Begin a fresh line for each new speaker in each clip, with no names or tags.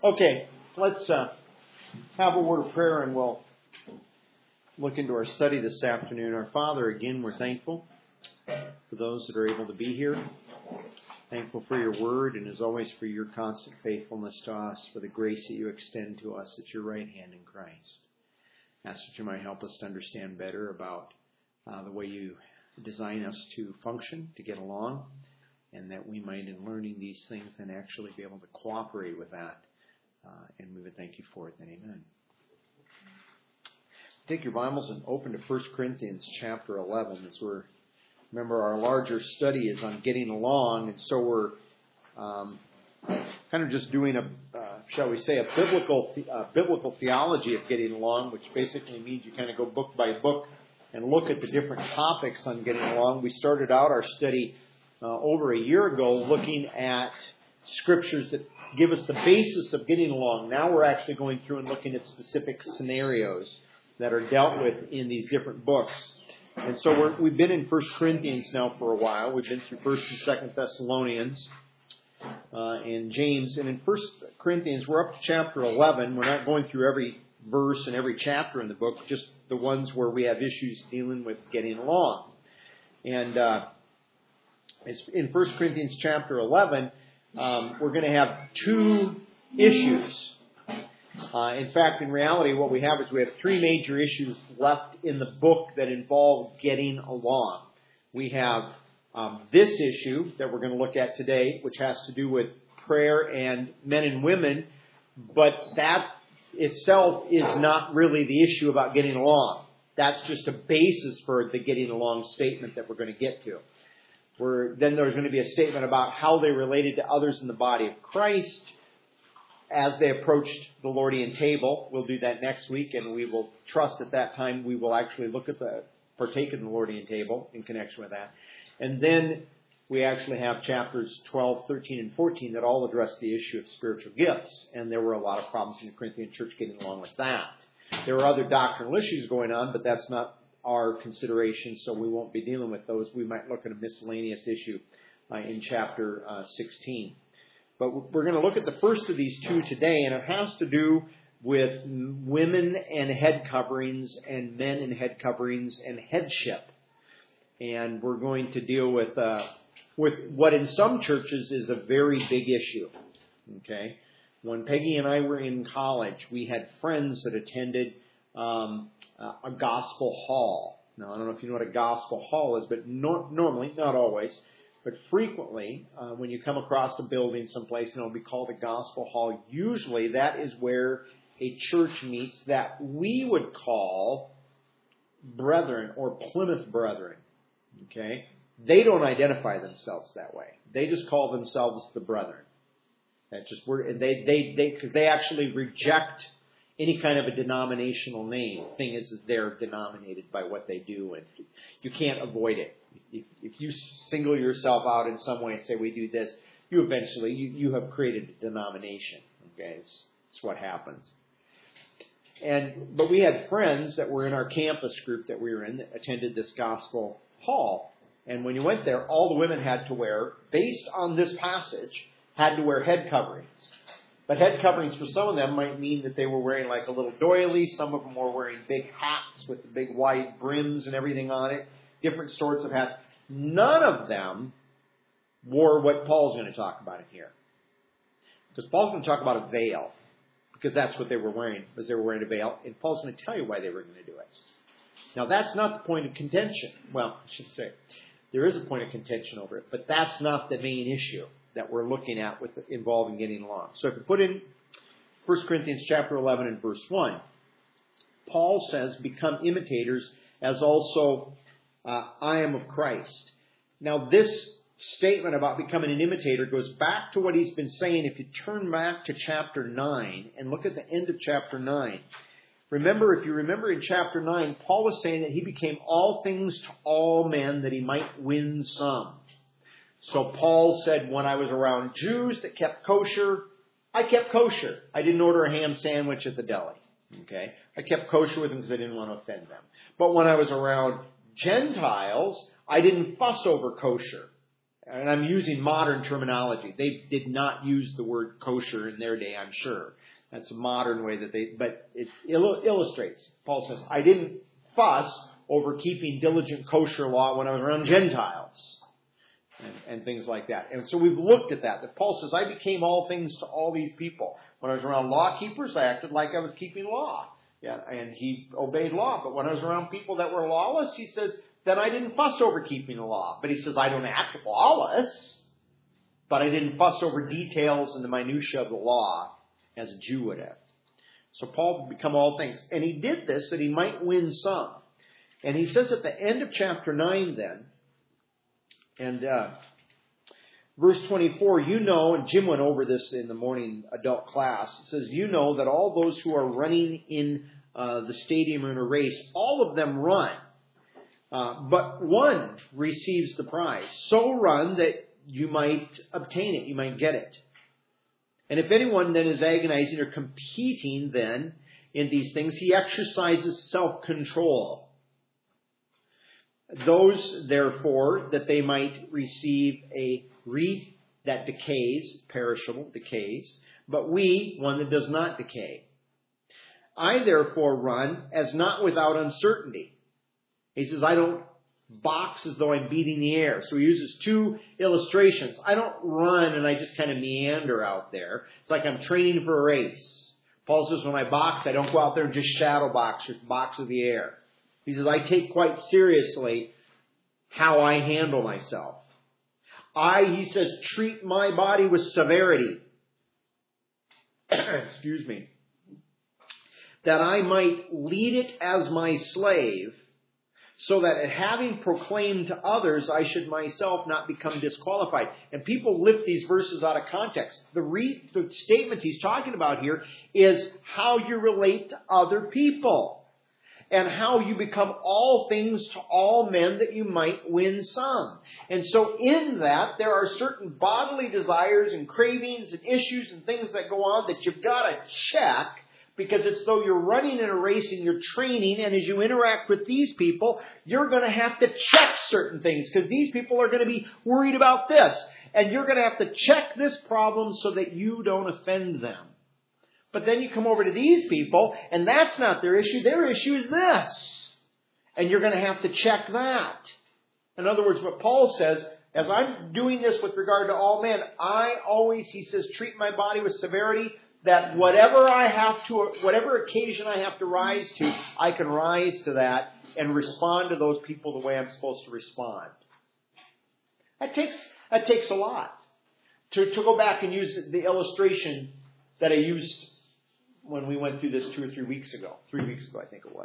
Okay, let's have a word of prayer and we'll look into our study this afternoon. Our Father, again, we're thankful for those that are able to be here. Thankful for your word and as always for your constant faithfulness to us, for the grace that you extend to us at your right hand in Christ. Ask that you might help us to understand better about the way you design us to function, to get along, and that we might, in learning these things, then actually be able to cooperate with that. And we would thank you for it. Then amen. Take your Bibles and open to 1 Corinthians chapter 11. Remember, our larger study is on getting along, and so we're kind of just doing shall we say, a biblical theology of getting along, which basically means you kind of go book by book and look at the different topics on getting along. We started out our study over a year ago looking at scriptures that give us the basis of getting along. Now we're actually going through and looking at specific scenarios that are dealt with in these different books. And so we've been in 1 Corinthians now for a while. We've been through 1 and 2 Thessalonians and James. And in 1 Corinthians, we're up to chapter 11. We're not going through every verse and every chapter in the book, just the ones where we have issues dealing with getting along. And in 1 Corinthians chapter 11, we're going to have two issues. In fact, in reality, what we have is we have three major issues left in the book that involve getting along. We have this issue that we're going to look at today, which has to do with prayer and men and women, but that itself is not really the issue about getting along. That's just a basis for the getting along statement that we're going to get to. Then there's going to be a statement about how they related to others in the body of Christ as they approached the Lordian table. We'll do that next week, and we will trust at that time we will actually partake in the Lordian table in connection with that. And then we actually have chapters 12, 13, and 14 that all address the issue of spiritual gifts. And there were a lot of problems in the Corinthian church getting along with that. There were other doctrinal issues going on, but that's not our consideration, so we won't be dealing with those. We might look at a miscellaneous issue in chapter 16. But we're going to look at the first of these two today, and it has to do with women and head coverings and men and head coverings and headship. And we're going to deal with what in some churches is a very big issue. Okay? When Peggy and I were in college, we had friends that attended a gospel hall. Now, I don't know if you know what a gospel hall is, but normally, not always, but frequently, when you come across a building someplace and it'll be called a gospel hall, usually that is where a church meets that we would call brethren or Plymouth brethren. Okay? They don't identify themselves that way. They just call themselves the brethren. That's just because they actually reject any kind of a denominational name. The thing is they're denominated by what they do, and you can't avoid it. If you single yourself out in some way and say, we do this, you eventually, you have created a denomination. Okay, it's what happens. But we had friends that were in our campus group that we were in that attended this gospel hall. And when you went there, all the women had to wear, based on this passage, had to wear head coverings. But head coverings for some of them might mean that they were wearing like a little doily. Some of them were wearing big hats with the big wide brims and everything on it. Different sorts of hats. None of them wore what Paul's going to talk about in here. Because Paul's going to talk about a veil. Because that's what they were wearing, was they were wearing a veil. And Paul's going to tell you why they were going to do it. Now, that's not the point of contention. Well, I should say, there is a point of contention over it. But that's not the main issue that we're looking at with involving getting along. So if you put in 1 Corinthians chapter 11 and verse 1, Paul says, become imitators as also I am of Christ. Now this statement about becoming an imitator goes back to what he's been saying. If you turn back to chapter 9 and look at the end of chapter 9, if you remember in chapter 9, Paul was saying that he became all things to all men that he might win some. So Paul said, when I was around Jews that kept kosher, I kept kosher. I didn't order a ham sandwich at the deli. Okay? I kept kosher with them because I didn't want to offend them. But when I was around Gentiles, I didn't fuss over kosher. and I'm using modern terminology. They did not use the word kosher in their day, I'm sure. That's a modern way but it illustrates. Paul says, I didn't fuss over keeping diligent kosher law when I was around Gentiles and things like that. And so we've looked at that. That Paul says, I became all things to all these people. When I was around law keepers, I acted like I was keeping law. Yeah, and he obeyed law. But when I was around people that were lawless, he says, then I didn't fuss over keeping the law. But he says, I don't act lawless, but I didn't fuss over details and the minutiae of the law as a Jew would have. So Paul would become all things. And he did this that he might win some. And he says at the end of chapter 9 then, and verse 24, you know, and Jim went over this in the morning adult class, it says, you know that all those who are running in the stadium in a race, all of them run. But one receives the prize. So run that you might obtain it, you might get it. And if anyone then is agonizing or competing then in these things, he exercises self-control. Those, therefore, that they might receive a wreath that decays, perishable, decays, but we, one that does not decay. I, therefore, run as not without uncertainty. He says, I don't box as though I'm beating the air. So he uses two illustrations. I don't run and I just kind of meander out there. It's like I'm training for a race. Paul says, when I box, I don't go out there and just shadow box or box with the air. He says, I take quite seriously how I handle myself. He says, treat my body with severity. Excuse me. That I might lead it as my slave, so that having proclaimed to others, I should myself not become disqualified. And people lift these verses out of context. The statements he's talking about here is how you relate to other people. And how you become all things to all men that you might win some. And so in that, there are certain bodily desires and cravings and issues and things that go on that you've got to check, because it's though you're running in a race and you're training, and as you interact with these people, you're going to have to check certain things, because these people are going to be worried about this. And you're going to have to check this problem so that you don't offend them. But then you come over to these people, and that's not their issue. Their issue is this. And you're going to have to check that. In other words, what Paul says, as I'm doing this with regard to all men, I always, he says, treat my body with severity, that whatever occasion I have to rise to, I can rise to that and respond to those people the way I'm supposed to respond. That takes a lot. To go back and use the illustration that I used when we went through this 2 or 3 weeks ago. 3 weeks ago, I think it was.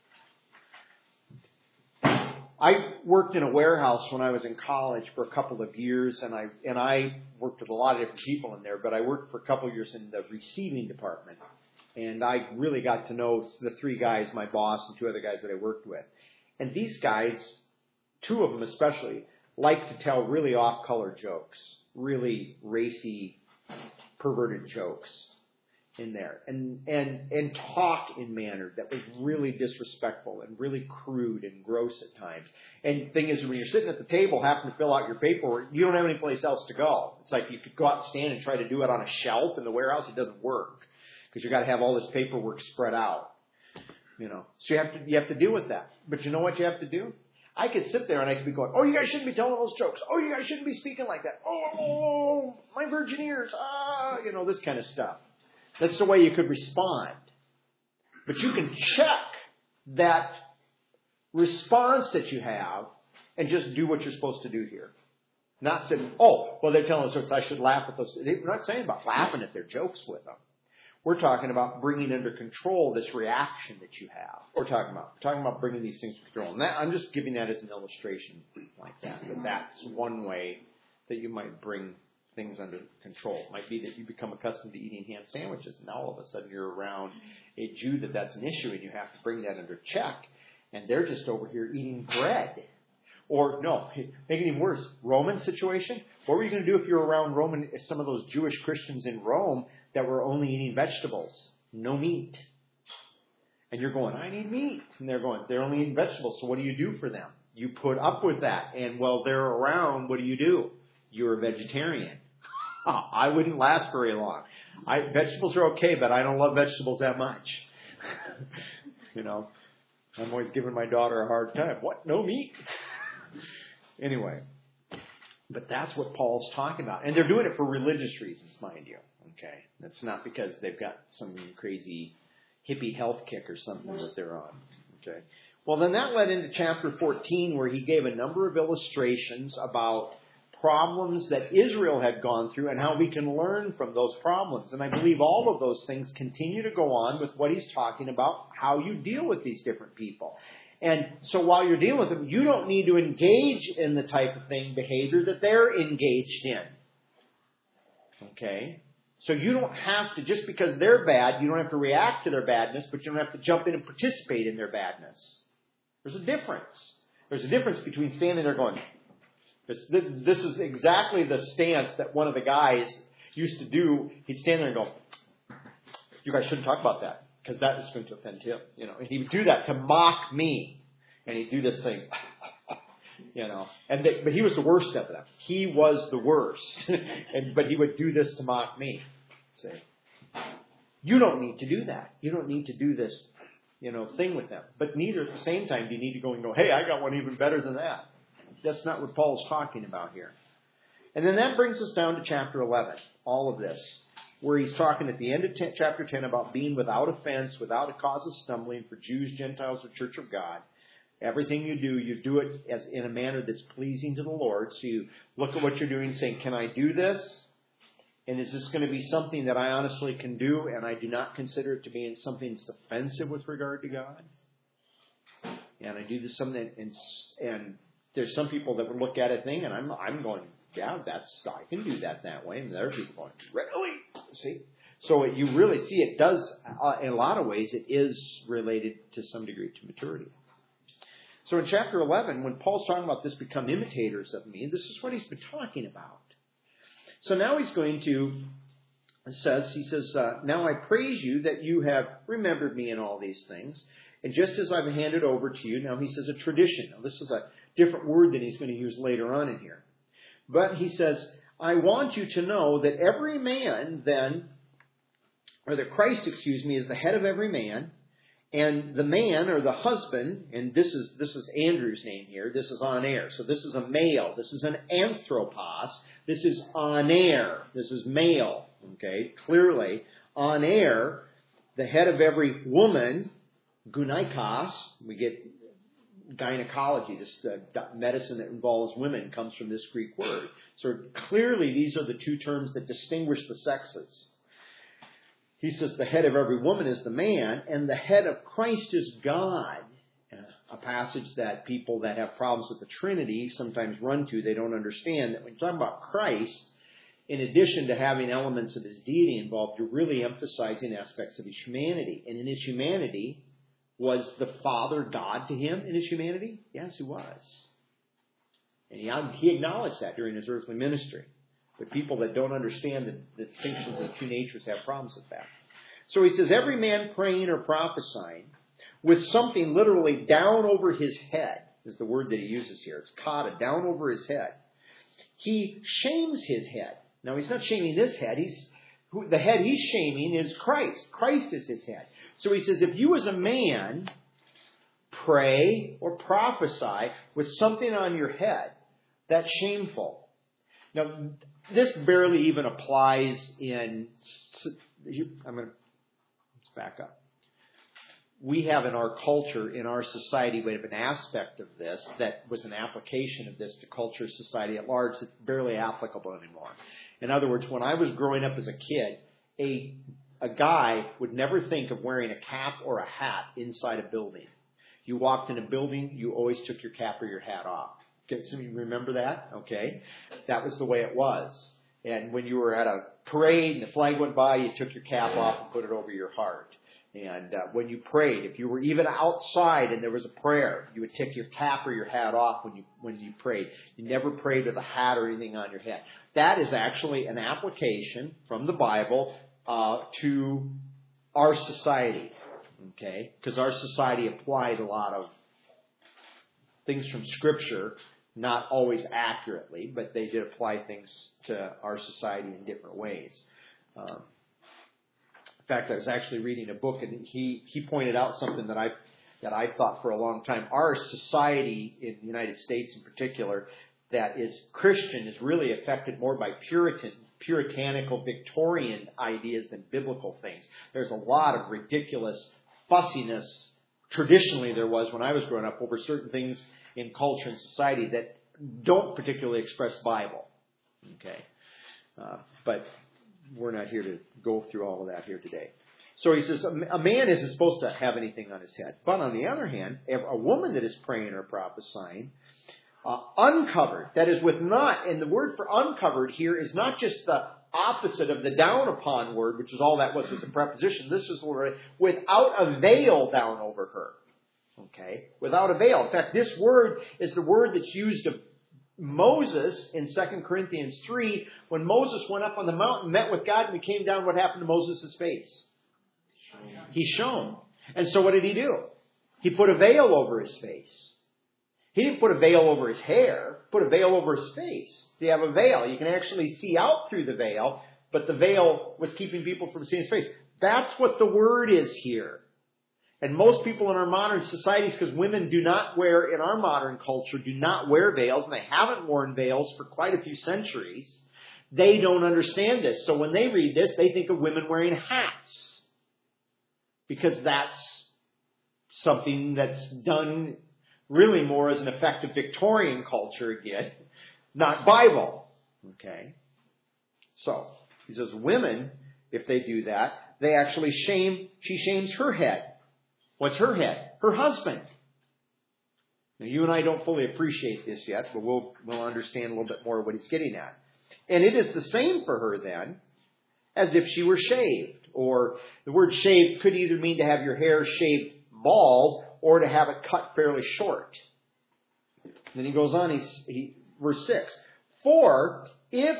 I worked in a warehouse when I was in college for a couple of years, and I worked with a lot of different people in there, but I worked for a couple of years in the receiving department. And I really got to know the 3 guys, my boss and 2 other guys that I worked with. And these guys, 2 of them especially, like to tell really off-color jokes, really racy, perverted jokes in there, and talk in manner that was really disrespectful and really crude and gross at times. And the thing is, when you're sitting at the table having to fill out your paperwork, you don't have any place else to go. It's like you could go out and stand and try to do it on a shelf in the warehouse. It doesn't work, because you got to have all this paperwork spread out. So you have to deal with that. But you know what you have to do? I could sit there and I could be going, oh, you guys shouldn't be telling those jokes. Oh, you guys shouldn't be speaking like that. Oh, my virgin ears. This kind of stuff. That's the way you could respond. But you can check that response that you have and just do what you're supposed to do here. Not saying, they're telling us I should laugh at those. We're not saying about laughing at their jokes with them. We're talking about bringing under control this reaction that you have. We're talking about bringing these things to control. And I'm just giving that as an illustration like that. But that's one way that you might bring things under control. It might be that you become accustomed to eating ham sandwiches, and now all of a sudden you're around a Jew that's an issue, and you have to bring that under check, and they're just over here eating bread. Or, no, make it even worse, Roman situation. What were you going to do if you were around some of those Jewish Christians in Rome that were only eating vegetables, no meat? And you're going, I need meat. And they're going, they're only eating vegetables, so what do you do for them? You put up with that, and while they're around, what do? you're a vegetarian. I wouldn't last very long. Vegetables are okay, but I don't love vegetables that much. I'm always giving my daughter a hard time. What? No meat? Anyway, but that's what Paul's talking about. And they're doing it for religious reasons, mind you. Okay? That's not because they've got some crazy hippie health kick or something that they're on. Okay? Well, then that led into chapter 14, where he gave a number of illustrations about problems that Israel had gone through and how we can learn from those problems. And I believe all of those things continue to go on with what he's talking about, how you deal with these different people. And so while you're dealing with them, you don't need to engage in the type of behavior that they're engaged in. Okay? So you don't have to, just because they're bad, you don't have to react to their badness, but you don't have to jump in and participate in their badness. There's a difference. There's a difference between standing there going, this is exactly the stance that one of the guys used to do. He'd stand there and go, you guys shouldn't talk about that, because that is going to offend him. And he would do that to mock me. And he'd do this thing, but he was the worst of them. He was the worst. But he would do this to mock me. See? You don't need to do that. You don't need to do this, thing with them. But neither at the same time do you need to go and go, hey, I got one even better than that. That's not what Paul's talking about here. And then that brings us down to chapter 11, all of this, where he's talking at the end of chapter 10 about being without offense, without a cause of stumbling for Jews, Gentiles, or Church of God. Everything you do it as in a manner that's pleasing to the Lord. So you look at what you're doing saying, can I do this? And is this going to be something that I honestly can do and I do not consider it to be something that's offensive with regard to God? And I do this something, and there's some people that would look at a thing and I'm going, yeah, I can do that way. And there are people going, really? See? So you really see it does, in a lot of ways, it is related to some degree to maturity. So in chapter 11, when Paul's talking about this, become imitators of me, this is what he's been talking about. So now he's going to, he says, now I praise you that you have remembered me in all these things. And just as I've handed over to you, now he says a tradition. Now this is a different word than he's going to use later on in here. But he says, I want you to know that every man then, or that Christ, is the head of every man, and the man or the husband, and this is Andrew's name here, this is aner. So this is a male. This is an anthropos. This is aner. This is male. Okay, clearly. Aner, the head of every woman, gunaikos, we get gynecology, this medicine that involves women, comes from this Greek word. So clearly these are the two terms that distinguish the sexes. He says the head of every woman is the man, and the head of Christ is God. A passage that people that have problems with the Trinity sometimes run to. They don't understand that when you're talking about Christ, in addition to having elements of his deity involved, you're really emphasizing aspects of his humanity. And in his humanity, was the Father God to him in his humanity? Yes, he was. And he acknowledged that during his earthly ministry. But people that don't understand the distinctions of the two natures have problems with that. So he says, every man praying or prophesying with something literally down over his head, is the word that he uses here. It's kata, down over his head. He shames his head. Now he's not shaming this head. The head he's shaming is Christ. Christ is his head. So he says, if you as a man pray or prophesy with something on your head, that's shameful. Now, this barely even applies let's back up. We have in our culture, in our society, we have an aspect of this that was an application of this to culture, society at large, that's barely applicable anymore. In other words, when I was growing up as a kid, a guy would never think of wearing a cap or a hat inside a building. You walked in a building, you always took your cap or your hat off. Okay, so you remember that? Okay. That was the way it was. And when you were at a parade and the flag went by, you took your cap off and put it over your heart. And when you prayed, if you were even outside and there was a prayer, you would take your cap or your hat off when you prayed. You never prayed with a hat or anything on your head. That is actually an application from the Bible to our society, okay? Because our society applied a lot of things from Scripture Not always accurately, but they did apply things to our society in different ways. In fact, I was actually reading a book, and he pointed out something that I thought for a long time. Our society in the United States in particular that is Christian is really affected more by puritanical Victorian ideas than biblical things. There's a lot of ridiculous fussiness, traditionally there was when I was growing up, over certain things in culture and society that don't particularly express Bible. Okay, but we're not here to go through all of that here today. So he says a man isn't supposed to have anything on his head. But on the other hand, if a woman that is praying or prophesying, uncovered, that is with not, and the word for uncovered here is not just the opposite of the down upon word, which is all that was a preposition. This is the word without a veil down over her. Okay? Without a veil. In fact, this word is the word that's used of Moses in 2 Corinthians 3. When Moses went up on the mountain, met with God, and he came down, what happened to Moses' face? He shone. And so what did he do? He put a veil over his face. He didn't put a veil over his hair, put a veil over his face. So you have a veil. You can actually see out through the veil, but the veil was keeping people from seeing his face. That's what the word is here. And most people in our modern societies, because women do not wear, in our modern culture, do not wear veils, and they haven't worn veils for quite a few centuries, they don't understand this. So when they read this, they think of women wearing hats. Because that's something that's done really more as an effect of Victorian culture again, not Bible. Okay? So, he says women, if they do that, they actually she shames her head. What's her head? Her husband. Now, you and I don't fully appreciate this yet, but we'll understand a little bit more of what he's getting at. And it is the same for her then as if she were shaved. Or the word shaved could either mean to have your hair shaved bald or to have it cut fairly short. Then he goes on, verse 6. For if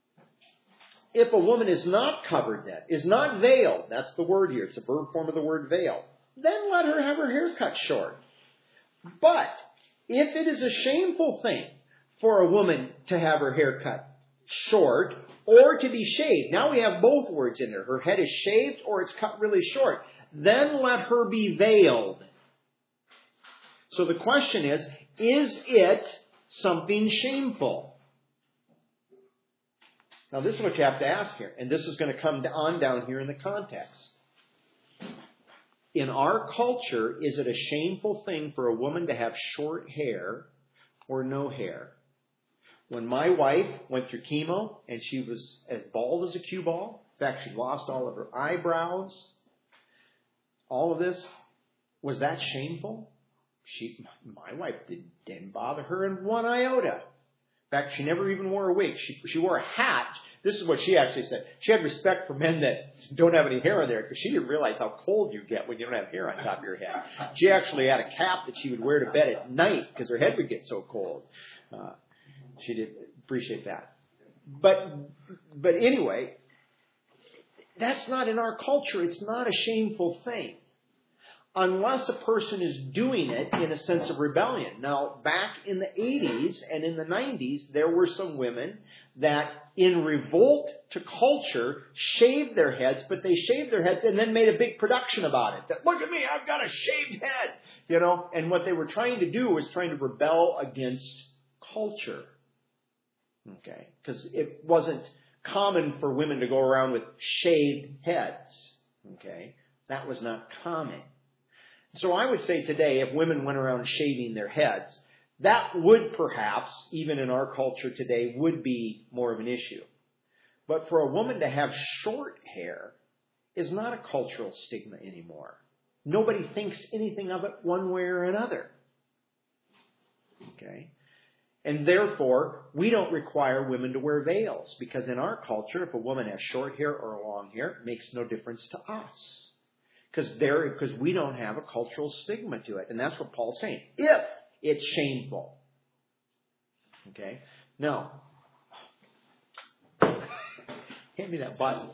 a woman is not covered then, is not veiled, that's the word here, it's a verb form of the word veil, then let her have her hair cut short. But if it is a shameful thing for a woman to have her hair cut short or to be shaved, now we have both words in there. Her head is shaved or it's cut really short. Then let her be veiled. So the question is it something shameful? Now this is what you have to ask here. And this is going to come on down here in the context. In our culture, is it a shameful thing for a woman to have short hair or no hair? When my wife went through chemo and she was as bald as a cue ball, in fact, she lost all of her eyebrows, all of this, was that shameful? My wife didn't bother her in one iota. In fact, she never even wore a wig. She wore a hat. This is what she actually said. She had respect for men that don't have any hair on there because she didn't realize how cold you get when you don't have hair on top of your head. She actually had a cap that she would wear to bed at night because her head would get so cold. She did appreciate that. But anyway, that's not in our culture. It's not a shameful thing. Unless a person is doing it in a sense of rebellion. Now, back in the 80s and in the 90s, there were some women that, in revolt to culture, shaved their heads, but they shaved their heads and then made a big production about it. That, look at me, I've got a shaved head, you know. And what they were trying to do was trying to rebel against culture. Okay, because it wasn't common for women to go around with shaved heads. Okay, that was not common. So I would say today, if women went around shaving their heads, that would perhaps, even in our culture today, would be more of an issue. But for a woman to have short hair is not a cultural stigma anymore. Nobody thinks anything of it one way or another. Okay? And therefore, we don't require women to wear veils, because in our culture, if a woman has short hair or long hair, it makes no difference to us. Because we don't have a cultural stigma to it. And that's what Paul's saying. If it's shameful. Okay? Now, hand me that button.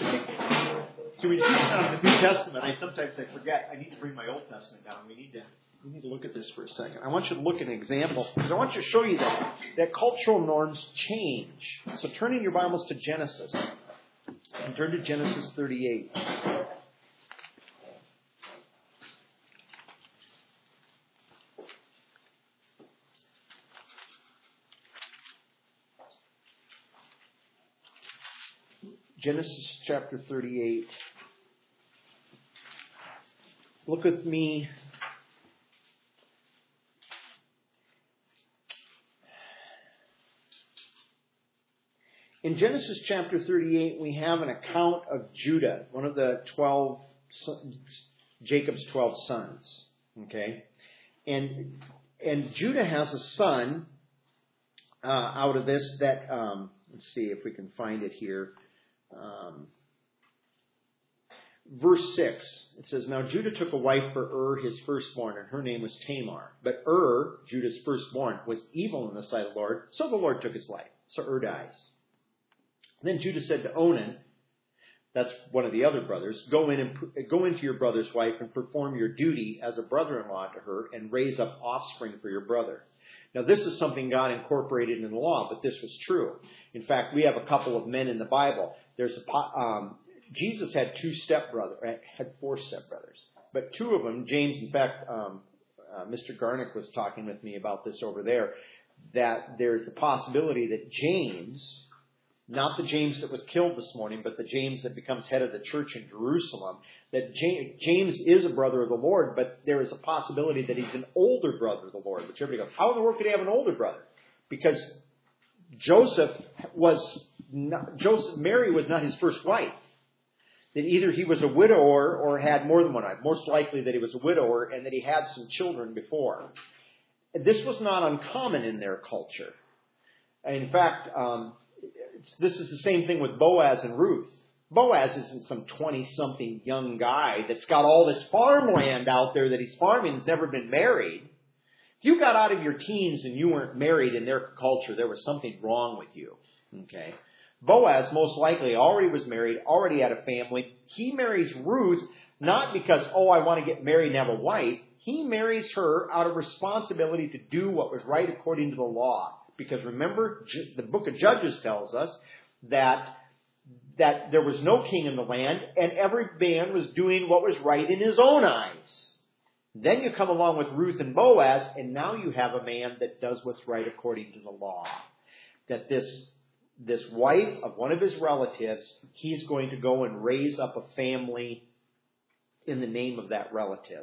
So we teach on the New Testament. Sometimes I forget. I need to bring my Old Testament down. We need to we need to look at this for a second. I want you to look at an example because I want you to show you that cultural norms change. So turn in your Bibles to Genesis. And turn to Genesis 38. Genesis chapter 38. Look with me. In Genesis chapter 38, we have an account of Judah, one of the Jacob's 12 sons. Okay? And Judah has a son out of this that, let's see if we can find it here. Verse 6, it says, Now Judah took a wife for his firstborn, and her name was Tamar. But Judah's firstborn, was evil in the sight of the Lord, so the Lord took his life. So dies. Then Judah said to Onan, that's one of the other brothers, go into your brother's wife and perform your duty as a brother-in-law to her and raise up offspring for your brother. Now, this is something God incorporated in the law, but this was true. In fact, we have a couple of men in the Bible. Jesus had had 4 stepbrothers, but 2 of them, James, in fact, Mr. Garnick was talking with me about this over there, that there's the possibility that James, not the James that was killed this morning, but the James that becomes head of the church in Jerusalem, that James is a brother of the Lord, but there is a possibility that he's an older brother of the Lord. Which everybody goes, how in the world could he have an older brother? Because Mary was not his first wife. That either he was a widower or had more than one wife. Most likely that he was a widower and that he had some children before. This was not uncommon in their culture. In fact, this is the same thing with Boaz and Ruth. Boaz isn't some 20-something young guy that's got all this farmland out there that he's farming, has never been married. If you got out of your teens and you weren't married in their culture, there was something wrong with you. Okay? Boaz most likely already was married, already had a family. He marries Ruth not because, I want to get married and have a wife. He marries her out of responsibility to do what was right according to the law. Because remember, the book of Judges tells us that there was no king in the land and every man was doing what was right in his own eyes. Then you come along with Ruth and Boaz, and now you have a man that does what's right according to the law. That this wife of one of his relatives, he's going to go and raise up a family in the name of that relative.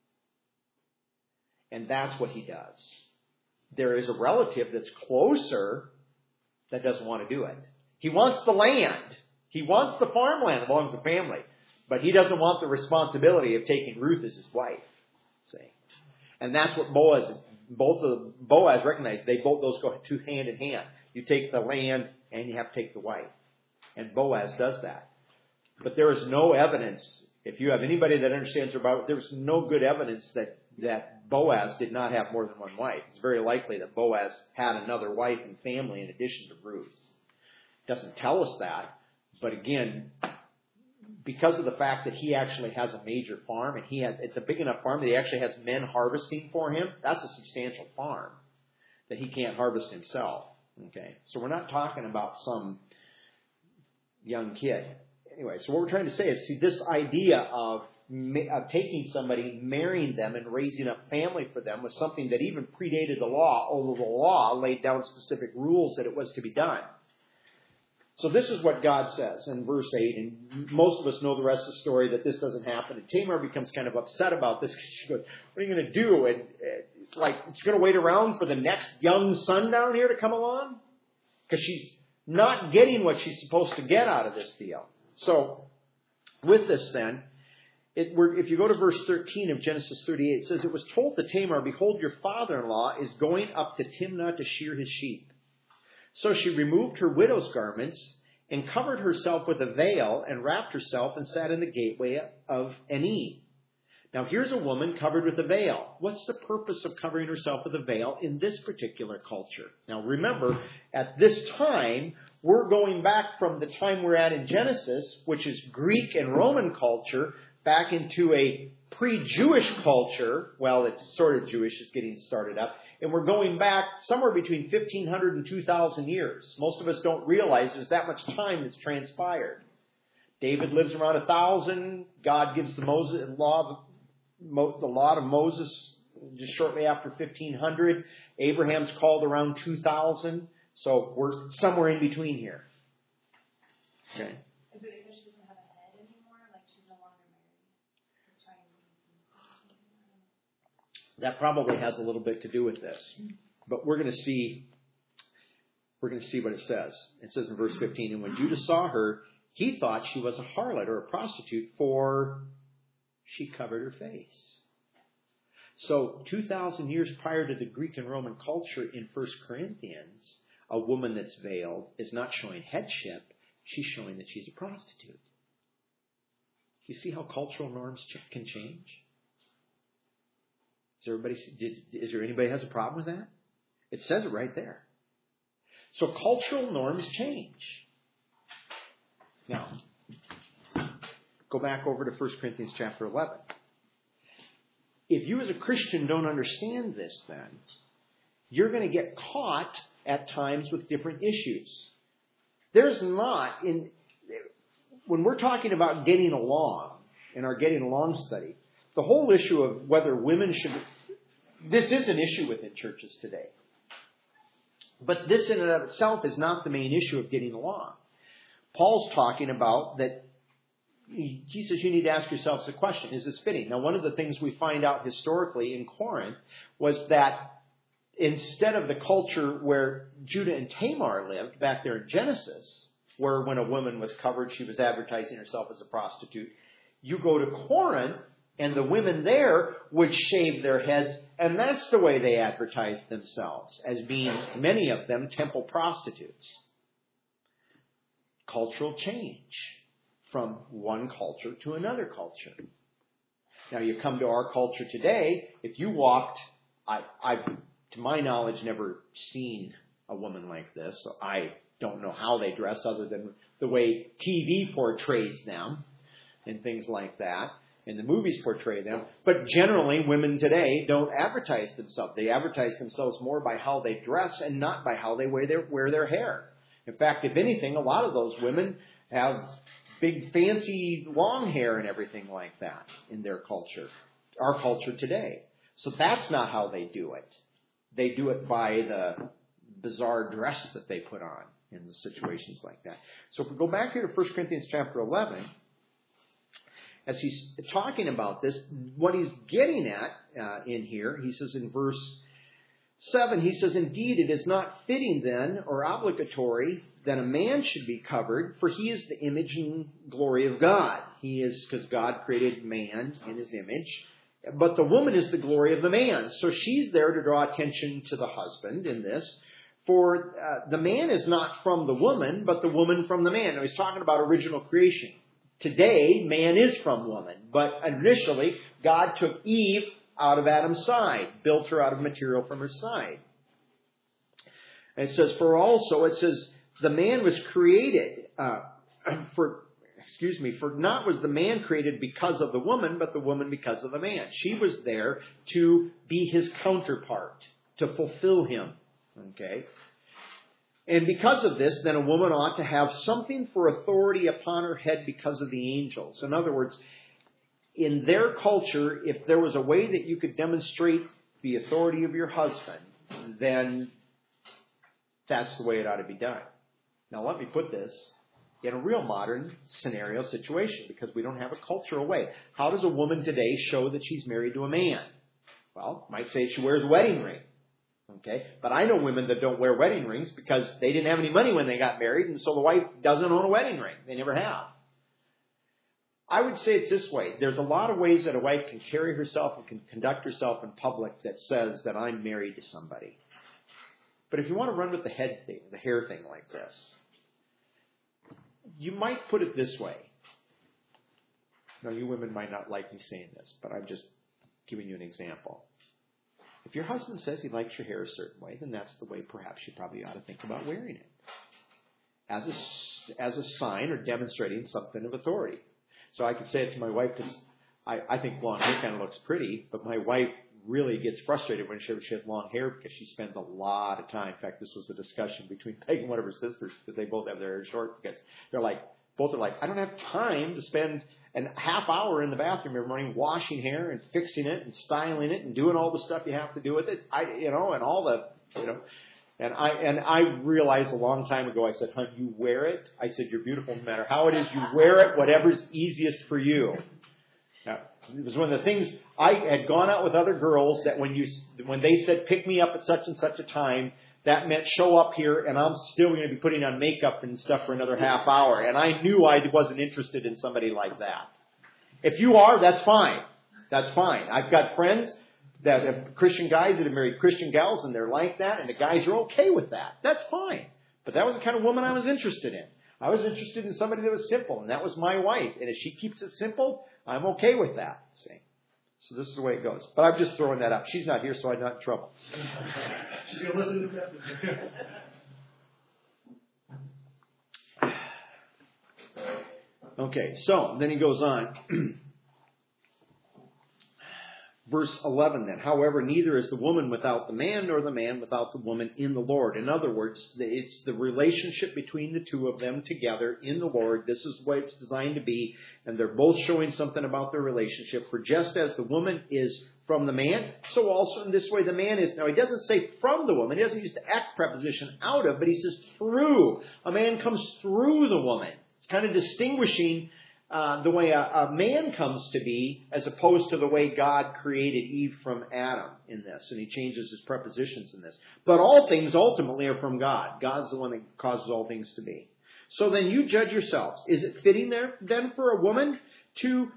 And that's what he does. There is a relative that's closer that doesn't want to do it. He wants the land. He wants the farmland that belongs to the family. But he doesn't want the responsibility of taking Ruth as his wife. See? And that's what Boaz is. Boaz recognized those go hand in hand. You take the land and you have to take the wife. And Boaz does that. But there is no evidence. If you have anybody that understands their Bible, there's no good evidence that Boaz did not have more than one wife. It's very likely that Boaz had another wife and family in addition to Ruth. It doesn't tell us that. But again, because of the fact that he actually has a major farm and it's a big enough farm that he actually has men harvesting for him, that's a substantial farm that he can't harvest himself. Okay, so we're not talking about some young kid. Anyway, so what we're trying to say is, see, this idea of taking somebody, marrying them, and raising up family for them was something that even predated the law, although the law laid down specific rules that it was to be done. So this is what God says in verse 8, and most of us know the rest of the story, that this doesn't happen. And Tamar becomes kind of upset about this because she goes, what are you going to do? And it's like, she's going to wait around for the next young son down here to come along? Because she's not getting what she's supposed to get out of this deal. So with this then, if you go to verse 13 of Genesis 38, it says, it was told to Tamar, behold, your father-in-law is going up to Timnah to shear his sheep. So she removed her widow's garments and covered herself with a veil and wrapped herself and sat in the gateway of En. Now here's a woman covered with a veil. What's the purpose of covering herself with a veil in this particular culture? Now remember, at this time, we're going back from the time we're at in Genesis, which is Greek and Roman culture. back into a pre-Jewish culture. Well, it's sort of Jewish. It's getting started up. And we're going back somewhere between 1,500 and 2,000 years. Most of us don't realize there's that much time that's transpired. David lives around 1,000. God gives the law of Moses just shortly after 1,500. Abraham's called around 2,000. So we're somewhere in between here. Okay.
Is it because she doesn't have a head anymore? Like she's no longer married?
That probably has a little bit to do with this. But we're going to see what it says. It says in verse 15, and when Judah saw her, he thought she was a harlot or a prostitute, for she covered her face. So 2,000 years prior to the Greek and Roman culture in 1 Corinthians, a woman that's veiled is not showing headship. She's showing that she's a prostitute. You see how cultural norms can change? Is there anybody who has a problem with that? It says it right there. So cultural norms change. Now, go back over to 1 Corinthians chapter 11. If you as a Christian don't understand this, then you're going to get caught at times with different issues. There's not, when we're talking about getting along in our getting along study, the whole issue of whether women should, this is an issue within churches today. But this in and of itself is not the main issue of getting along. Paul's talking about that. He says you need to ask yourselves the question, is this fitting? Now, one of the things we find out historically in Corinth was that instead of the culture where Judah and Tamar lived back there in Genesis, where when a woman was covered, she was advertising herself as a prostitute, you go to Corinth and the women there would shave their heads, and that's the way they advertised themselves, as being, many of them, temple prostitutes. Cultural change from one culture to another culture. Now, you come to our culture today, if you walked, I've, to my knowledge, never seen a woman like this, so I don't know how they dress other than the way TV portrays them and things like that, and the movies portray them. But generally, women today don't advertise themselves. They advertise themselves more by how they dress and not by how they wear their hair. In fact, if anything, a lot of those women have big, fancy, long hair and everything like that in their culture, our culture today. So that's not how they do it. They do it by the bizarre dress that they put on in the situations like that. So if we go back here to 1 Corinthians chapter 11, as he's talking about this, what he's getting at in here, he says in verse 7, he says, indeed, it is not fitting then or obligatory that a man should be covered, for he is the image and glory of God. He is, because God created man in his image. But the woman is the glory of the man. So she's there to draw attention to the husband in this. For the man is not from the woman, but the woman from the man. Now he's talking about original creation. Today, man is from woman. But initially, God took Eve out of Adam's side, built her out of material from her side. And it says, for the man was created, for not was the man created because of the woman, but the woman because of the man. She was there to be his counterpart, to fulfill him. Okay? And because of this, then a woman ought to have something for authority upon her head because of the angels. In other words, in their culture, if there was a way that you could demonstrate the authority of your husband, then that's the way it ought to be done. Now, let me put this in a real modern scenario situation, because we don't have a cultural way. How does a woman today show that she's married to a man? Well, might say she wears a wedding ring. Okay, but I know women that don't wear wedding rings because they didn't have any money when they got married, and so the wife doesn't own a wedding ring. They never have. I would say it's this way. There's a lot of ways that a wife can carry herself and can conduct herself in public that says that I'm married to somebody. But if you want to run with the head thing, the hair thing like this, you might put it this way. Now, you women might not like me saying this, but I'm just giving you an example. If your husband says he likes your hair a certain way, then that's the way perhaps you probably ought to think about wearing it. As a sign or demonstrating something of authority. So I could say it to my wife, because I think long hair kind of looks pretty, but my wife really gets frustrated when she has long hair because she spends a lot of time. In fact, this was a discussion between Peg and one of her sisters because they both have their hair short because both are like, I don't have time to spend a half hour in the bathroom every morning washing hair and fixing it and styling it and doing all the stuff you have to do with it. And I realized a long time ago, I said, hon, you wear it. I said, you're beautiful no matter how it is. You wear it, whatever's easiest for you. Now, it was one of the things, I had gone out with other girls that when they said, pick me up at such and such a time, that meant show up here and I'm still going to be putting on makeup and stuff for another half hour. And I knew I wasn't interested in somebody like that. If you are, that's fine. That's fine. I've got friends that have Christian guys that have married Christian gals and they're like that and the guys are okay with that. That's fine. But that was the kind of woman I was interested in. I was interested in somebody that was simple, and that was my wife. And if she keeps it simple, I'm okay with that. See? So this is the way it goes. But I'm just throwing that out. She's not here, so I'm not in trouble.
She's going to listen to that.
Okay, so then he goes on. Verse 11 then. However, neither is the woman without the man, nor the man without the woman in the Lord. In other words, it's the relationship between the two of them together in the Lord. This is the way it's designed to be. And they're both showing something about their relationship. For just as the woman is from the man, so also in this way the man is. Now, he doesn't say from the woman. He doesn't use the act preposition out of, but he says through. A man comes through the woman. It's kind of distinguishing the way a man comes to be as opposed to the way God created Eve from Adam in this. And he changes his prepositions in this. But all things ultimately are from God. God's the one that causes all things to be. So then you judge yourselves. Is it fitting there then for a woman to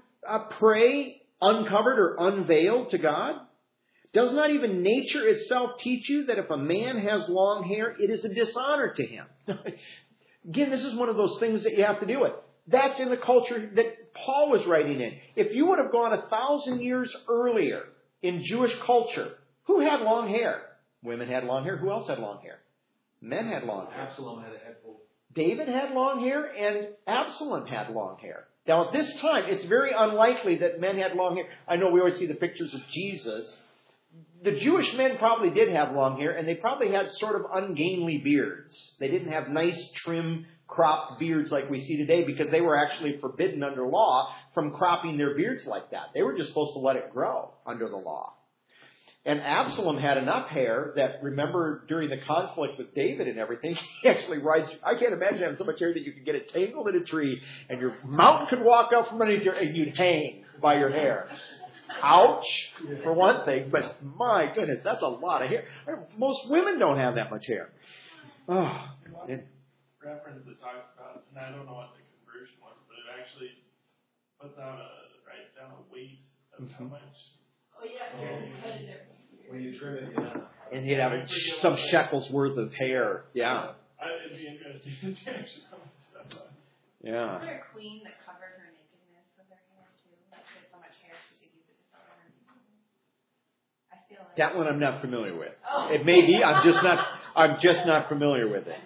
pray uncovered or unveiled to God? Does not even nature itself teach you that if a man has long hair, it is a dishonor to him? Again, this is one of those things that you have to deal with. That's in the culture that Paul was writing in. If you would have gone 1,000 years earlier in Jewish culture, who had long hair? Women had long hair. Who else had long hair? Men had long hair.
Absalom had a head full.
David had long hair and Absalom had long hair. Now at this time, it's very unlikely that men had long hair. I know we always see the pictures of Jesus. The Jewish men probably did have long hair, and they probably had sort of ungainly beards. They didn't have nice, trim, cropped beards like we see today because they were actually forbidden under law from cropping their beards like that. They were just supposed to let it grow under the law. And Absalom had enough hair that, remember, during the conflict with David and everything, he actually rides. I can't imagine having so much hair that you could get it tangled in a tree and your mountain could walk up from underneath you and you'd hang by your hair. Ouch, for one thing, but my goodness, that's a lot of hair. Most women don't have that much hair. Oh,
reference that talks about, and I don't know what the conversion was, but it actually puts out writes down a weight of how much.
Oh yeah.
When you trim it, yeah.
And you'd have some shekels worth of hair. Yeah.
It'd be interesting to actually know stuff.
Yeah.
Was there a queen that covered her nakedness with her hair too? Like she had so much hair she could use it to cover her nakedness. I feel like
That one I'm not familiar with.
Oh.
It may be. I'm just not familiar with it.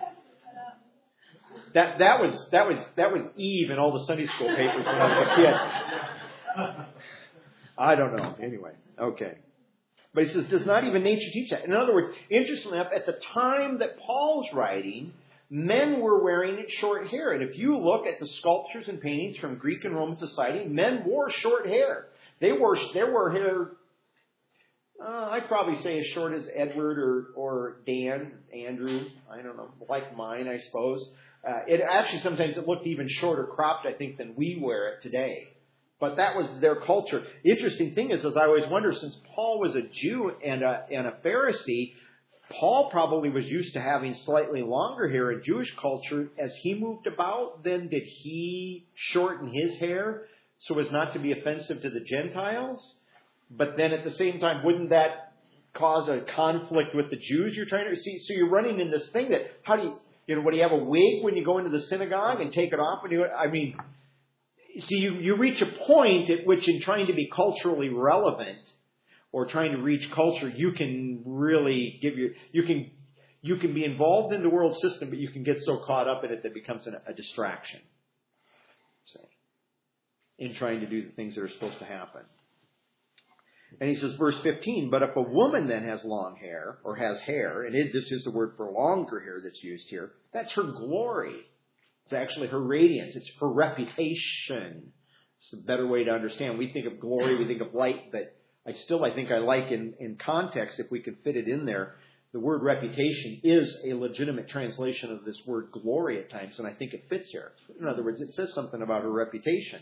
That was Eve in all the Sunday school papers when I was a kid. I don't know. Anyway, okay. But he says, does not even nature teach that? In other words, interestingly enough, at the time that Paul's writing, men were wearing short hair. And if you look at the sculptures and paintings from Greek and Roman society, men wore short hair. They wore hair, I'd probably say as short as Edward or Dan, Andrew, I don't know, like mine, I suppose. It actually sometimes it looked even shorter cropped, I think, than we wear it today. But that was their culture. The interesting thing is, as I always wonder, since Paul was a Jew and a Pharisee, Paul probably was used to having slightly longer hair in Jewish culture. As he moved about, then did he shorten his hair so as not to be offensive to the Gentiles? But then at the same time, wouldn't that cause a conflict with the Jews you're trying to see? So you're running in this thing that, what do you have a wig when you go into the synagogue and take it off? You reach a point at which in trying to be culturally relevant or trying to reach culture, you can really you can be involved in the world system, but you can get so caught up in it that it becomes a distraction. in trying to do the things that are supposed to happen. And he says, verse 15, but if a woman then has long hair, or has hair, and this is the word for longer hair that's used here, that's her glory. It's actually her radiance. It's her reputation. It's a better way to understand. We think of glory, we think of light, but I think I like in context, if we can fit it in there, the word reputation is a legitimate translation of this word glory at times, and I think it fits here. In other words, it says something about her reputation.